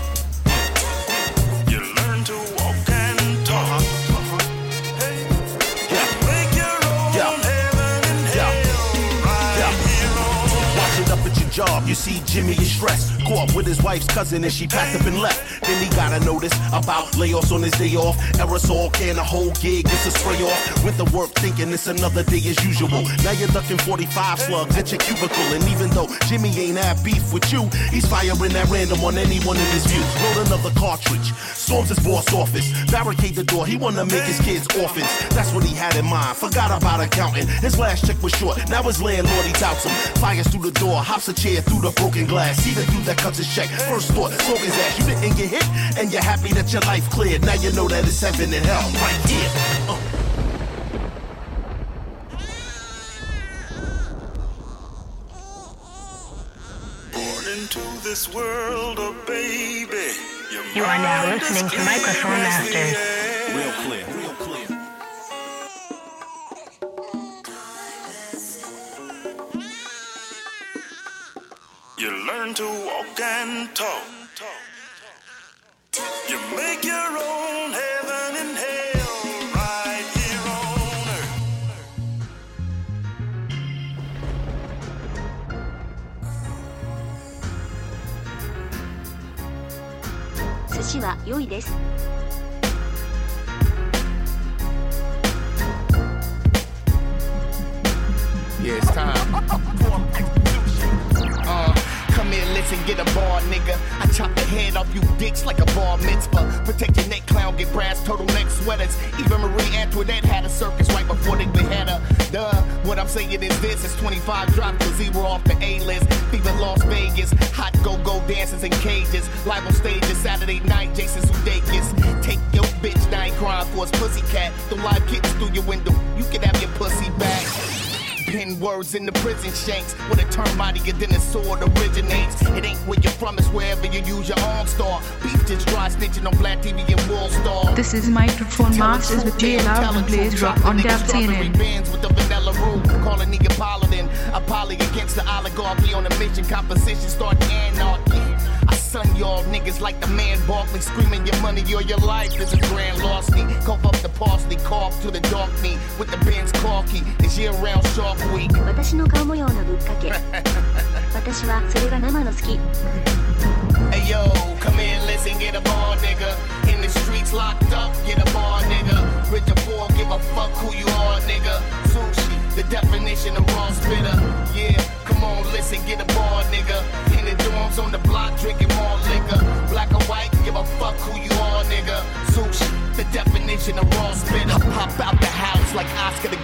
You learn to walk and talk. Uh-huh. Hey. Yeah. Make your own Yeah. heaven and Yeah. hell. Right Yeah. here on Watch it up at your job, you see Jimmy is stressed. Caught with his wife's cousin and she packed up and left. Then he got a notice about layoffs on his day off. Aerosol can a whole gig, it's a spray off. Went to work thinking it's another day as usual. Now you're ducking forty-five slugs at your cubicle. And even though Jimmy ain't had beef with you, he's firing at random on anyone in his view. Load another cartridge, storms his boss office. Barricade the door, he wanna make his kids orphans. That's what he had in mind, forgot about accounting. His last check was short, now his landlord he touts him. Fires through the door, hops a chair through the broken glass. See the dude that cuts his check. First thought, smoke his ass. You didn't get hit, and you're happy that your life cleared. Now you know that it's heaven and hell right here. Uh. Born into this world, oh baby. Your You are now mind is listening to clear Microphone as the Masters. air. Real clear, real clear. You learn to walk and talk. You make your own heaven and hell right here on earth. 寿司は良いです。 Yeah, it's time. Uh, come here, listen, get a bar, nigga. I chop the head off you dicks like a bar mitzvah. Protect your neck, clown, get brass turtleneck sweaters. Even Marie Antoinette had a circus right before they behead her. Duh, what I'm saying is this, it's twenty-five drop to zero off the A-list. Fever Las Vegas, hot go-go dancers in cages. Live on stages Saturday night, Jason Sudeikis. Take your bitch, now ain't crying for his pussycat. Them live kittens through your window, you can have your pussy back. Pin words in the prison shanks. Where the term mightier than the sword originates. It ain't where you're from, it's wherever you use your arm star. Beef just dry snitching on Black T V and Wall Star. This is Microphone Masters with J Love and Blaze Rock on Dab C N N. Bands with the vanilla room. Call a nigga Paladin. A poly against the oligarchy on a mission. Composition start anarchy. I son y'all niggas like the man Barkley. Screaming your money or your life is a grand larceny. Cough up the parsley, cough to the dark knee. With the Benz car key. This year round shark week. 私の顔模様のぶっかけ。私はそれが生の好き。 Hey yo, come here, listen, get a bar, nigga. In the streets locked up, get a bar, nigga. Rich or poor, give a fuck who you are, nigga. Sushi, the definition of raw spitter. Yeah, come on, listen, get a bar, nigga. In the dorms on the block, drinking more liquor. Black or white, give a fuck who you are, nigga. Sushi, the definition of raw spitter. I pop out the house like Oscar the Grouch.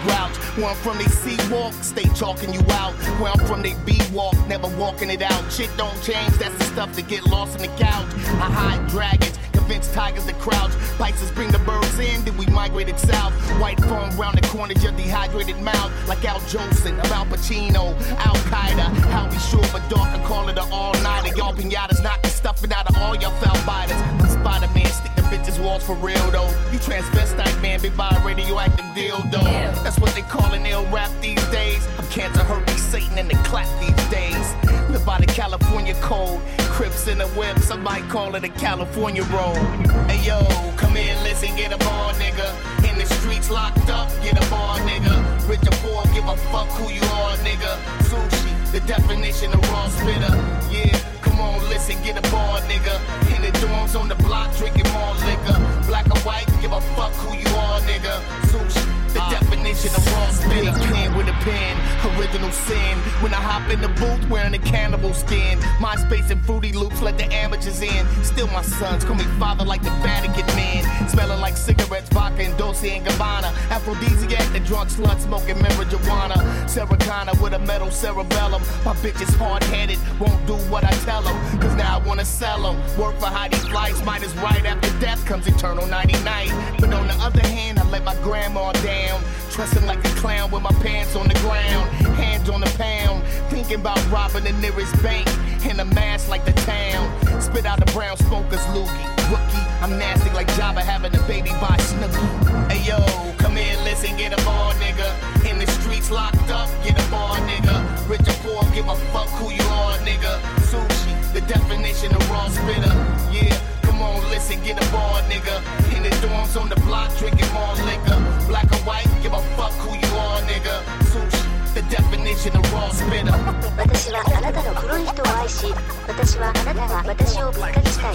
Where I'm from, they see walk, stay chalking you out. Where I'm from, they be walk, never walking it out. Shit don't change, that's the stuff that get lost in the couch. I hide dragons, convince tigers to crouch. Pisces bring the birds in, then we migrated south. White foam round the corners, your dehydrated mouth. Like Al Jolson, of Al Pacino, Al Qaeda. How we sure but dark, I call it an all-nighter. Y'all pinatas knocking stuffing out of all your foul biters. I'm Spider-Man, stick the bitches walls for real though. You transvestite man, big by a radioactive dildo. That's what they call an ill rap these days. I'm cancer, herpes, Satan, and the clap these days. Live by the California code. Crips in the whip, somebody call it a California roll. Hey yo, come in, listen, get a ball, nigga. In the streets locked up, get a ball, nigga. Rich or poor, give a fuck who you are, nigga. Sushi, the definition of raw spitter. Yeah, come on, listen, get a ball, nigga. In the dorms on the block, drinking more liquor. Black or white, give a fuck who you are, nigga. Sushi, the uh, definition of raw spitter. Pen with a pen, original sin. When I hop in the booth wearing a cannibal skin. MySpace and Fruity Loops let the amateurs in. Still my sons, call me father like the Vatican man. Smelling like cigarettes, vodka and Dolce and Gabbana. Aphrodisiac, the drunk slut smoking marijuana. Sarah Connor with a metal cerebellum. My bitch is hard-headed, won't do what I tell them. Cause now I wanna sell them. Work for Heidi Flights, might as right after death comes eternal nighty-night. But on the other hand, I let my grandma down. Dressing like a clown with my pants on the ground. Hands on the pound. Thinking about robbing the nearest bank. In a mask like the town. Spit out a brown smoker's loogie. Rookie, I'm nasty like Jabba having a baby by Snooki. Hey yo, come here, listen, get a ball, nigga. In the streets locked up, get a ball, nigga. Rich or poor, give a fuck who you are, nigga. Sushi, the definition of raw spitter. Yeah, come on, listen, get a ball, nigga. In the dorms on the block, drinking more liquor. Black or white, give a fuck who you are, nigga. Sushi, the definition of raw spitter. 私はあなたの黒い人を愛し、私はあなたは私をびっかりしたい。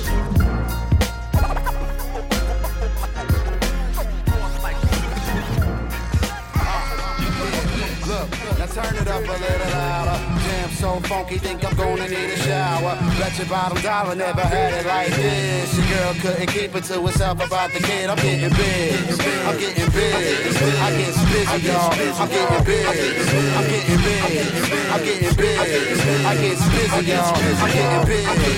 Look, now turn it up a little louder. Jam so funky, think I'm gonna need a shower. Bet your bottom dollar never had it like this. Your girl couldn't keep it to herself about the kid. I'm getting big, I'm getting big. I get busy, y'all. I'm getting big, I'm getting big. I'm getting big, I get busy, y'all. I'm getting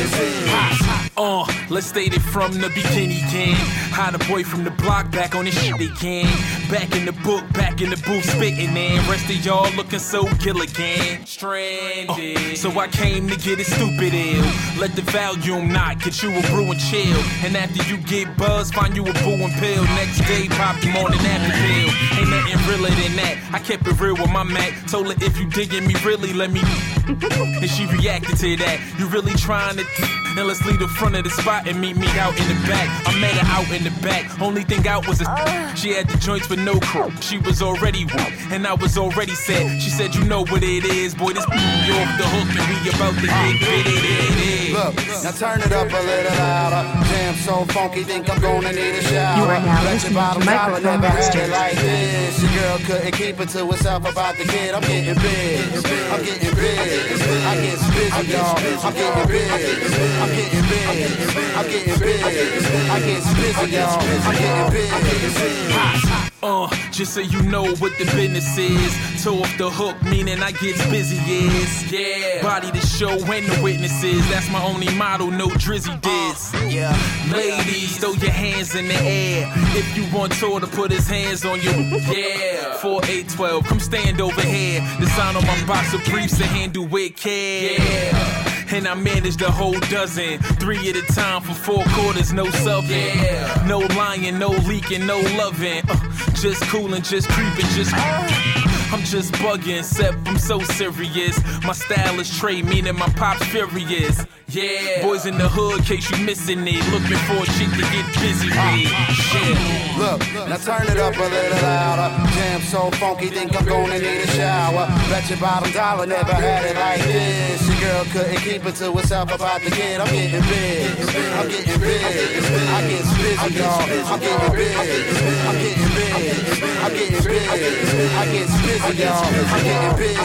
big. Uh, let's state it from the beginning again. How the boy from the block back on his shit again. Back in the book, back in the booth, spitting in. Rest of y'all looking so Gilligan. Stranded. Uh, so I came to get it stupid ill. Let the volume not get you a brew and chill. And after you get buzzed, find you a boo and pill. Next day, pop the morning after pill. Ain't nothing realer than that. I kept it real with my Mac. Told her if you digging me, really let me. And she reacted to that. You really trying to. Now let's leave the front of the spot and meet me out in the back. I met her out in the back. Only thing out was a. She had the joints with no crew. She was already wet, and I was already set. She said, you know what it is, boy. This you off the hook, and we about to get bitty. Look, now turn it up a little louder. Jam so funky, think I'm gonna need a shower. You are now Bet listening your bottom to dollar Microphone never had it Masters. like this. Your girl couldn't keep it to herself about the kid. I'm getting big, I'm getting big. I get busy, y'all. I'm getting big, I'm getting big. I'm getting big, I get busy, y'all. I'm getting big. Uh, just so you know what the business is. Toe off the hook, meaning I get busy, yes. Yeah. Body the show and the witnesses. That's my only motto, no drizzy diss. Uh, yeah. Ladies, throw your hands in the air. If you want Tor to put his hands on you, yeah. four eight twelve, come stand over here. The sign on my box of briefs to handle with care. Yeah. And I managed a whole dozen. Three at a time for four quarters, no subbing. Yeah. No lying, no leaking, no loving. Uh, just coolin', just creeping, just. I'm just bugging, except I'm so serious. My style is Trey, meaning my pop's furious. Yeah, boys in the hood, case you missing it. Looking for a chick to get busy with. Shit. Look, now turn it up a little louder. Jam so funky, think I'm gonna need a shower. Bet your bottom dollar never had it like this. Your girl couldn't keep it to herself about the kid. I'm getting big, I'm getting big. I get busy, y'all. I'm getting big, I'm getting big. I'm getting big, I get busy, y'all. I'm getting big.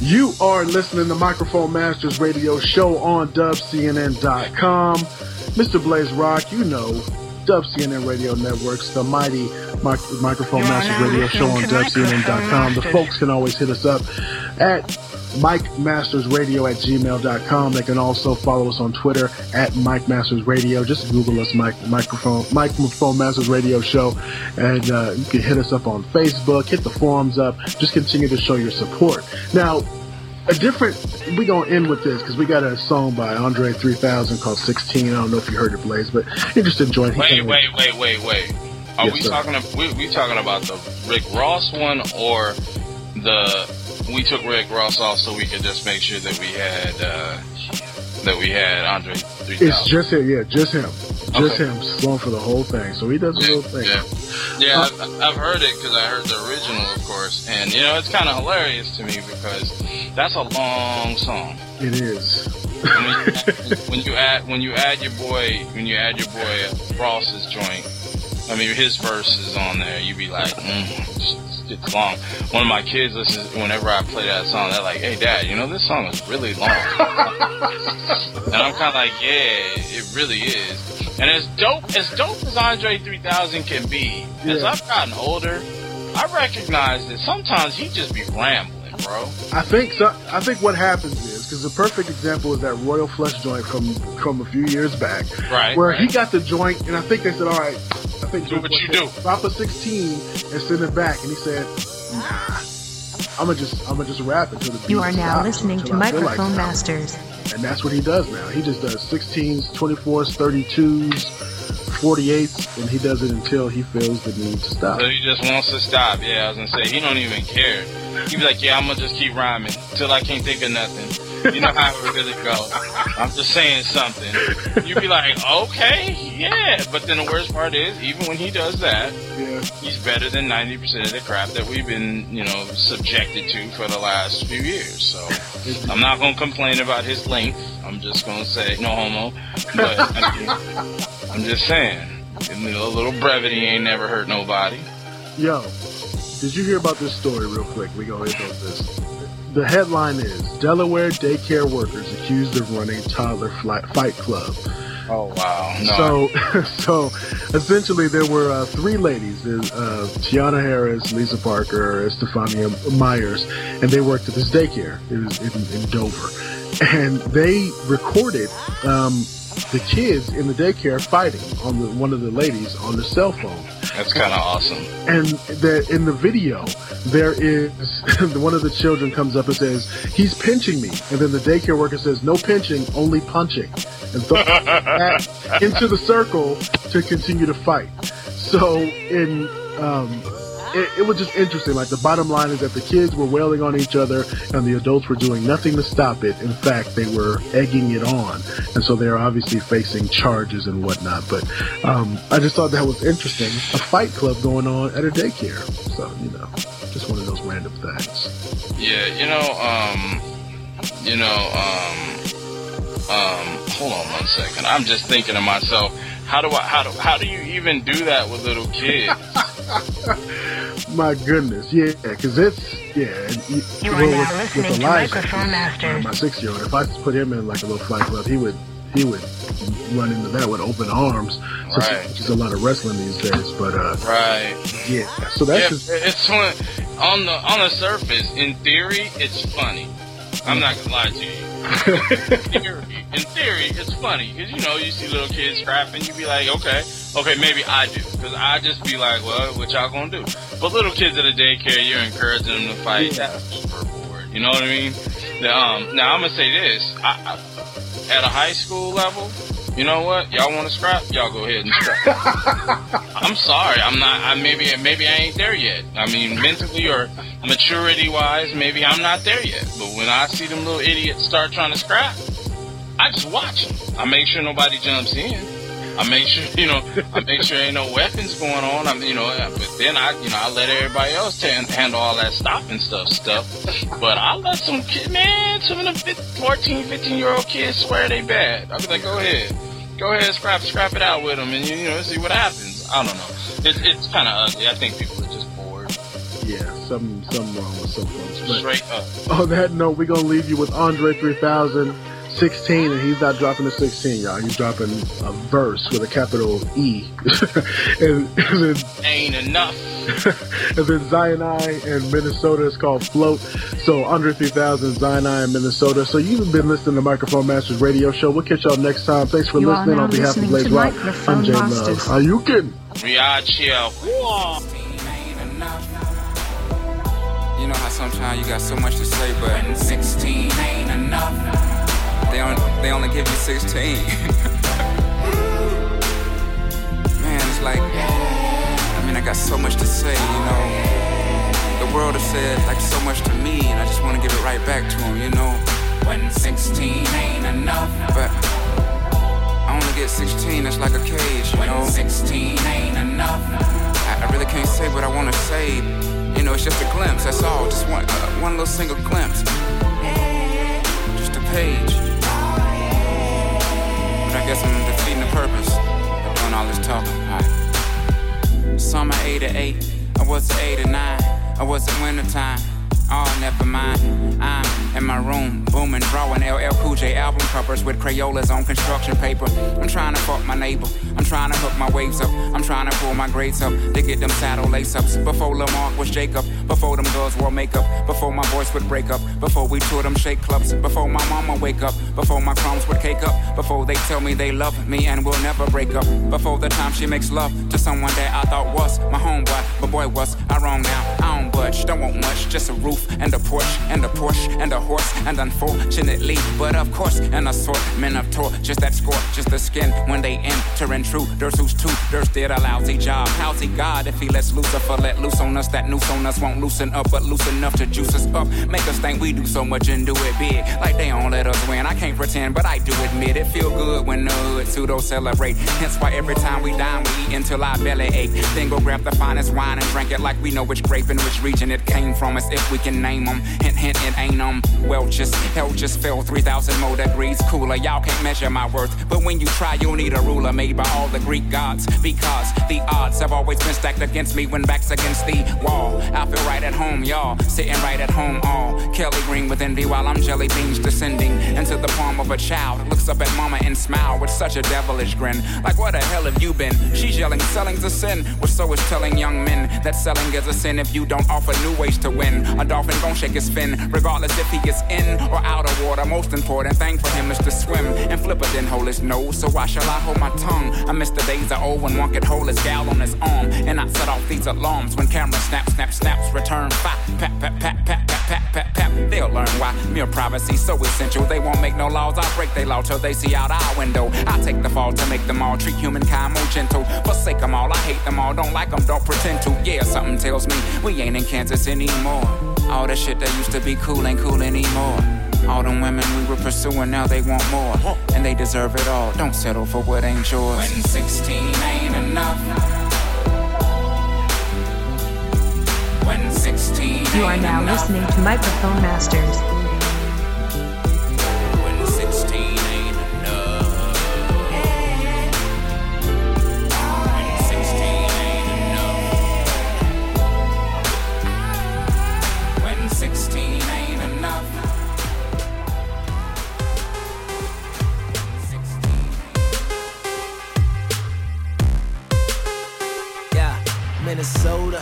You are listening to Microphone Masters Radio Show on dub C N N dot com. Mister Blaze Rock, you know, Dub C N N Radio Networks, the mighty mic- Microphone Masters Radio Show on dub C N N dot com. The folks can always hit us up at Mike Masters Radio at gmail dot com. They can also follow us on Twitter at Mike Masters Radio. Just Google us, Mike, Microphone Microphone Masters Radio Show, and uh, you can hit us up on Facebook. Hit the forums up. Just continue to show your support. Now, a different. We're gonna end with this because we got a song by Andre three thousand called sixteen. I don't know if you heard it, Blaze, but you just enjoyed it. Wait, wait, wait, wait, wait. Are Yes, we sir. talking? We, we talking about the Rick Ross one or the? We took Rick Ross off so we could just make sure that we had uh, that we had Andre three thousand. It's just him, yeah, just him, just Okay. him, slowing for the whole thing. So he does a little thing. Yeah, yeah, I've, I've heard it because I heard the original, of course, and you know it's kind of hilarious to me because that's a long song. It is. When you, when you add when you add your boy when you add your boy uh, Ross's joint, I mean his verse is on there, you be like, mm, it's, it's long. One of my kids listens whenever I play that song. They're like, "Hey, Dad, you know this song is really long," and I'm kind of like, "Yeah, it really is." And as dope as dope as Andre three thousand can be, as Yeah. I've gotten older, I recognize that sometimes he just be rambling, bro. I think so. I think what happens is because the perfect example is that Royal Flush joint from from a few years back, Right, Where right. he got the joint, and I think they said, "All right, I think Do what you do. Drop a sixteen and send it back," and he said, "Nah, I'm gonna just I'm gonna just rap until the beat You are now stops, listening to until I feel like Microphone stopping." Masters. And that's what he does now. He just does sixteens, twenty-fours, thirty-twos, forty-eights, and he does it until he feels the need to stop. So he just wants to stop. Yeah, I was gonna say he don't even care. He be like, "Yeah, I'm gonna just keep rhyming till I can't think of nothing." You know how it really goes. I'm just saying something. You be like, "Okay, yeah," but then the worst part is, even when he does that, yeah. he's better than ninety percent of the crap that we've been, you know, subjected to for the last few years. So I'm not gonna complain about his length. I'm just gonna say no homo. But I mean, I'm just saying, a little, a little brevity ain't never hurt nobody. Yo, did you hear about this story real quick? We go hit about this. The headline is Delaware daycare workers accused of running toddler flight, fight club. Oh wow! No. So, so essentially, there were uh, three ladies: uh, Tiana Harris, Lisa Parker, Estefania Myers, and they worked at this daycare. It was in, in Dover, and they recorded um, the kids in the daycare fighting on the one of the ladies on the cell phone. That's kind of awesome. And the, in the video, there is one of the children comes up and says, "He's pinching me," and then the daycare worker says, "No pinching, only punching," and throws that into the circle to continue to fight. So in um, it, it was just interesting. Like the bottom line is that the kids were wailing on each other, and the adults were doing nothing to stop it. In fact, they were egging it on, and so they're obviously facing charges and whatnot. But um, I just thought that was interesting. A fight club going on at a daycare. So you know, just one of those random things. Yeah, you know, um, you know, um, um, hold on one second. I'm just thinking to myself, how do I, how do, how do you even do that with little kids? My goodness, yeah, because it's yeah. And, you You well, are now with, listening with to Elijah, Microphone Masters. my six-year-old. If I put him in like a little fight club, he would he would run into that with open arms. So Right. it's just a lot of wrestling these days, but uh, Right. yeah. So that's yeah, just it's fun. On the on the surface, in theory, it's funny. I'm not gonna lie to you. in, theory, in theory, it's funny because you know you see little kids scrapping, you be like, okay, okay, maybe I do, because I just be like, well, what y'all gonna do? But little kids at a daycare, you're encouraging them to fight. Yeah. That's super bored. You know what I mean? Now, um, now I'm gonna say this: I, I, at a high school level, you know what? Y'all want to scrap? Y'all go ahead and scrap. I'm sorry, I'm not. I maybe maybe I ain't there yet. I mean, mentally or maturity wise, maybe I'm not there yet. But when I see them little idiots start trying to scrap, I just watch them. I make sure nobody jumps in. I make sure, you know, I make sure ain't no weapons going on. I'm, you know, but then I, you know, I let everybody else t- handle all that stopping stuff, stuff. But I let some kid, man, some of the fourteen, fifteen year old kids swear they bad. I be like, go ahead, go ahead, scrap, scrap it out with them, and you, you know, see what happens. I don't know. It, it's kind of ugly. I think people are just bored. yeah. something, something wrong with some folks. But Straight up. on that note, we're going to leave you with Andre three thousand sixteen, and he's not dropping the sixteen, y'all. He's dropping a verse with a capital E. and, and then, Ain't enough. and then Zionai and Minnesota is called Float. So Andre three thousand, Zionai and Minnesota. So you've been listening to Microphone Masters Radio Show. We'll catch y'all next time. Thanks for You listening. are now On behalf of listening Blaze to Rock, Microphone I'm Jay Love. Masters. How you kidding? Riyadh chill. You know how sometimes you got so much to say, but when sixteen ain't enough. They only, they only give you sixteen. Man, it's like, I mean, I got so much to say, you know. The world has said like so much to me, and I just want to give it right back to them, you know. When sixteen ain't enough. But I only get sixteen, that's like a cage, you know. When sixteen ain't enough. I, I really can't say what I want to say. You know, it's just a glimpse, that's all. Just one, uh, one little single glimpse. Just a page. But I guess I'm defeating the purpose of doing all this talking. Alright. Summer eighty-eight, I was at eighty-nine, I was at wintertime. Oh, never mind. I'm in my room, booming, drawing L L Cool J album covers with Crayolas on construction paper. I'm trying to fuck my neighbor. I'm trying to hook my waves up. I'm trying to pull my grades up to get them saddle lace-ups. Before Lamar was Jacob, before them girls wore makeup, before my voice would break up, before we toured them shake clubs, before my mama wake up, before my crumbs would cake up, before they tell me they love me and will never break up, before the time she makes love to someone that I thought was my homeboy, but boy was I wrong now. I don't budge, don't want much, just a roof and a porch and a Porsche and a horse, and unfortunately, but of course, an assortment of torches that scorches the skin when they enter intruders who's too there's did a lousy job. How's he God if he lets Lucifer let loose on us? That noose on us won't loosen up, but loose enough to juice us up, make us think we do so much and do it big, like they don't let us win. I can't pretend, but I do admit it feel good when the hood pseudo celebrate. Hence why every time we dine, we eat until our belly ache. Then go grab the finest wine and drink it like we know which grape and which region it came from, as if we can name them. Hint, hint, it ain't um Welch's. Hell just fell three thousand more degrees cooler. Y'all can't measure my worth, but when you try, you'll need a ruler made by all the Greek gods, because the odds have always been stacked against me when back's against the wall. I feel right at home, y'all, sitting right at home all Kelly green with envy while I'm jelly beans descending into the palm of a child. Looks up at mama and smile with such a devilish grin, like where the hell have you been? She's yelling, selling's a sin, which so is telling young men that selling is a sin if you don't offer new ways to win. A dolphin gon' shake his fin, regardless if he is in or out of water. Most important thing for him is to swim, and Flipper didn't hold his nose, so why shall I hold my tongue? I miss the days of old when one could hold his gal on his arm, and I set off these alarms when cameras snap, snap, snaps, return, pat, pat, pat, pat, pat, pat, pat, pat, pat. They'll learn why mere privacy so essential. They won't make no laws, I'll break they law till they see out our window. I take the fall to make them all treat humankind more gentle. Forsake them all, I hate them all, don't like them, don't pretend to. Yeah, something tells me we ain't in Kansas anymore. All the shit that used to be cool ain't cool anymore. All them women we were pursuing, now they want more, and they deserve it all. Don't settle for what ain't yours. When sixteen ain't enough. When sixteen You are now listening to Microphone Masters. When sixteen ain't enough. When sixteen ain't enough. When sixteen ain't enough. Yeah, Minnesota,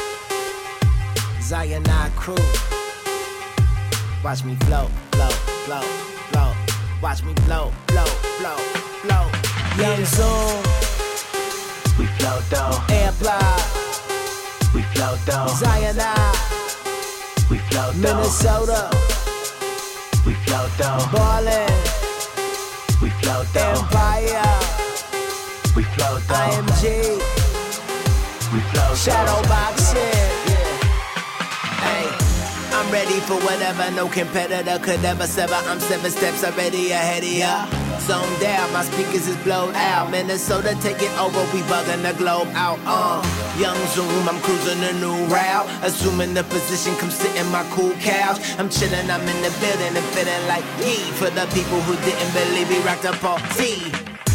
Zionai crew. Watch me flow, flow, flow, flow. Watch me blow, blow, blow, blow. Young Zoom, we flow though. Airfly, we flow though. Zionai, we flow though. Minnesota, we flow though. Ballin', we flow though. Empire, we flow though. I M G, we flow though. Shadow boxing, yeah. Hey, I'm ready for whatever no competitor could ever sever. I'm seven steps already ahead of ya. Zoned out, my speakers is blowed out. Minnesota, take it over, we bugging the globe out. Uh, young Zoom, I'm cruising a new route. Assuming the position, come sit in my cool couch. I'm chilling, I'm in the building and feeling like yee. For the people who didn't believe we rocked a party.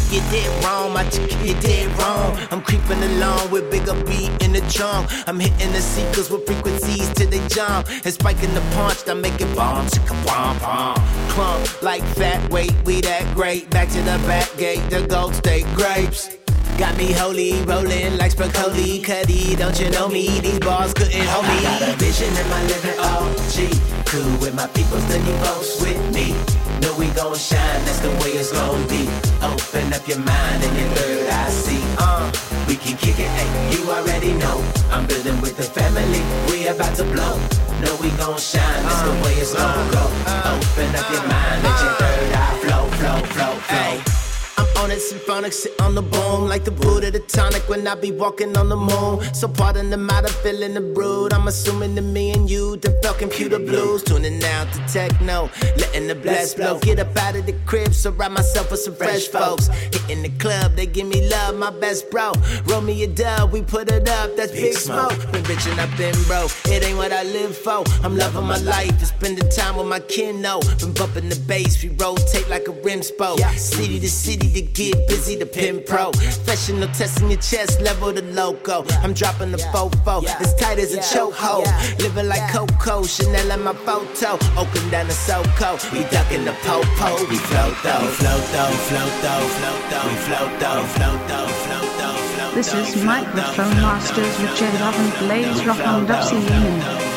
you did wrong, my chick, you did wrong. I'm creeping along with bigger beat in the trunk. I'm hitting the seekers with frequencies till they jump. And spiking the punch, I'm making bombs, chicka bomb bomb. Clump like fat weight, we that great. Back to the back gate, the gold state grapes. Got me holy, rolling like Spicoli, Cuddy, don't you know me? These bars couldn't hold me. I got a vision in my living, O G. Cool with my people, then you boast with me. Know we gon' shine, that's the way it's gon' be. Open up your mind and your third eye see. Uh, we can kick it, hey, you already know. I'm building with the family, we about to blow. Know we gon' shine, that's the way it's gon' go. Open up your mind, let your third eye flow, flow, flow, flow. On it, symphonic, sit on the boom like the Buddha, the tonic when I be walking on the moon. So pardon the matter, feeling the brood. I'm assuming that me and you done felt computer blues. Tuning out to techno, letting the blast blow. Get up out of the crib, surround myself with some fresh folks. Hitting the club, they give me love, my best bro. Roll me a dub, we put it up, that's big smoke. Been rich and I've been broke, it ain't what I live for. I'm loving my life and spending time with my kin, no. Been bumping the bass, we rotate like a rim spoke. City to city to get busy, the pin pro. Professional testing your chest, level the logo. I'm dropping the fofo, as tight as a chokehold. Living like Coco, Chanel in my photo. Oakland down to SoCo, we ducking the po-po. We float though, float though, float though, float though, we float though, float though, float though, float though. This is Microphone Masters with J Love and Blaze Rock on W C N.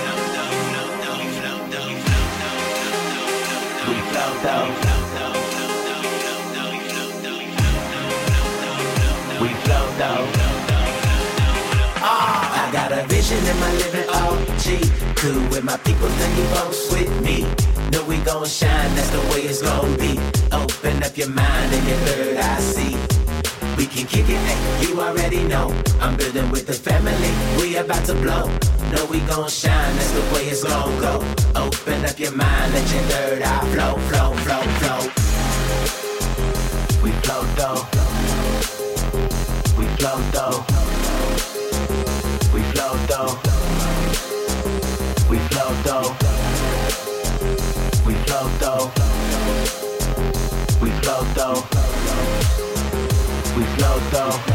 We float though. We flow though. Oh, I got a vision in my living, O G. Cool with my people, then you boast with me. Know we gon' shine, that's the way it's gon' be. Open up your mind and your third eye see. We can kick it, hey, you already know. I'm building with the family, we about to blow. Know we gon' shine, that's the way it's gon' go. Open up your mind, let your third eye flow, flow, flow, flow. We flow though. We flow though. We flow though. We flow though. We flow though. We flow though. We flow though.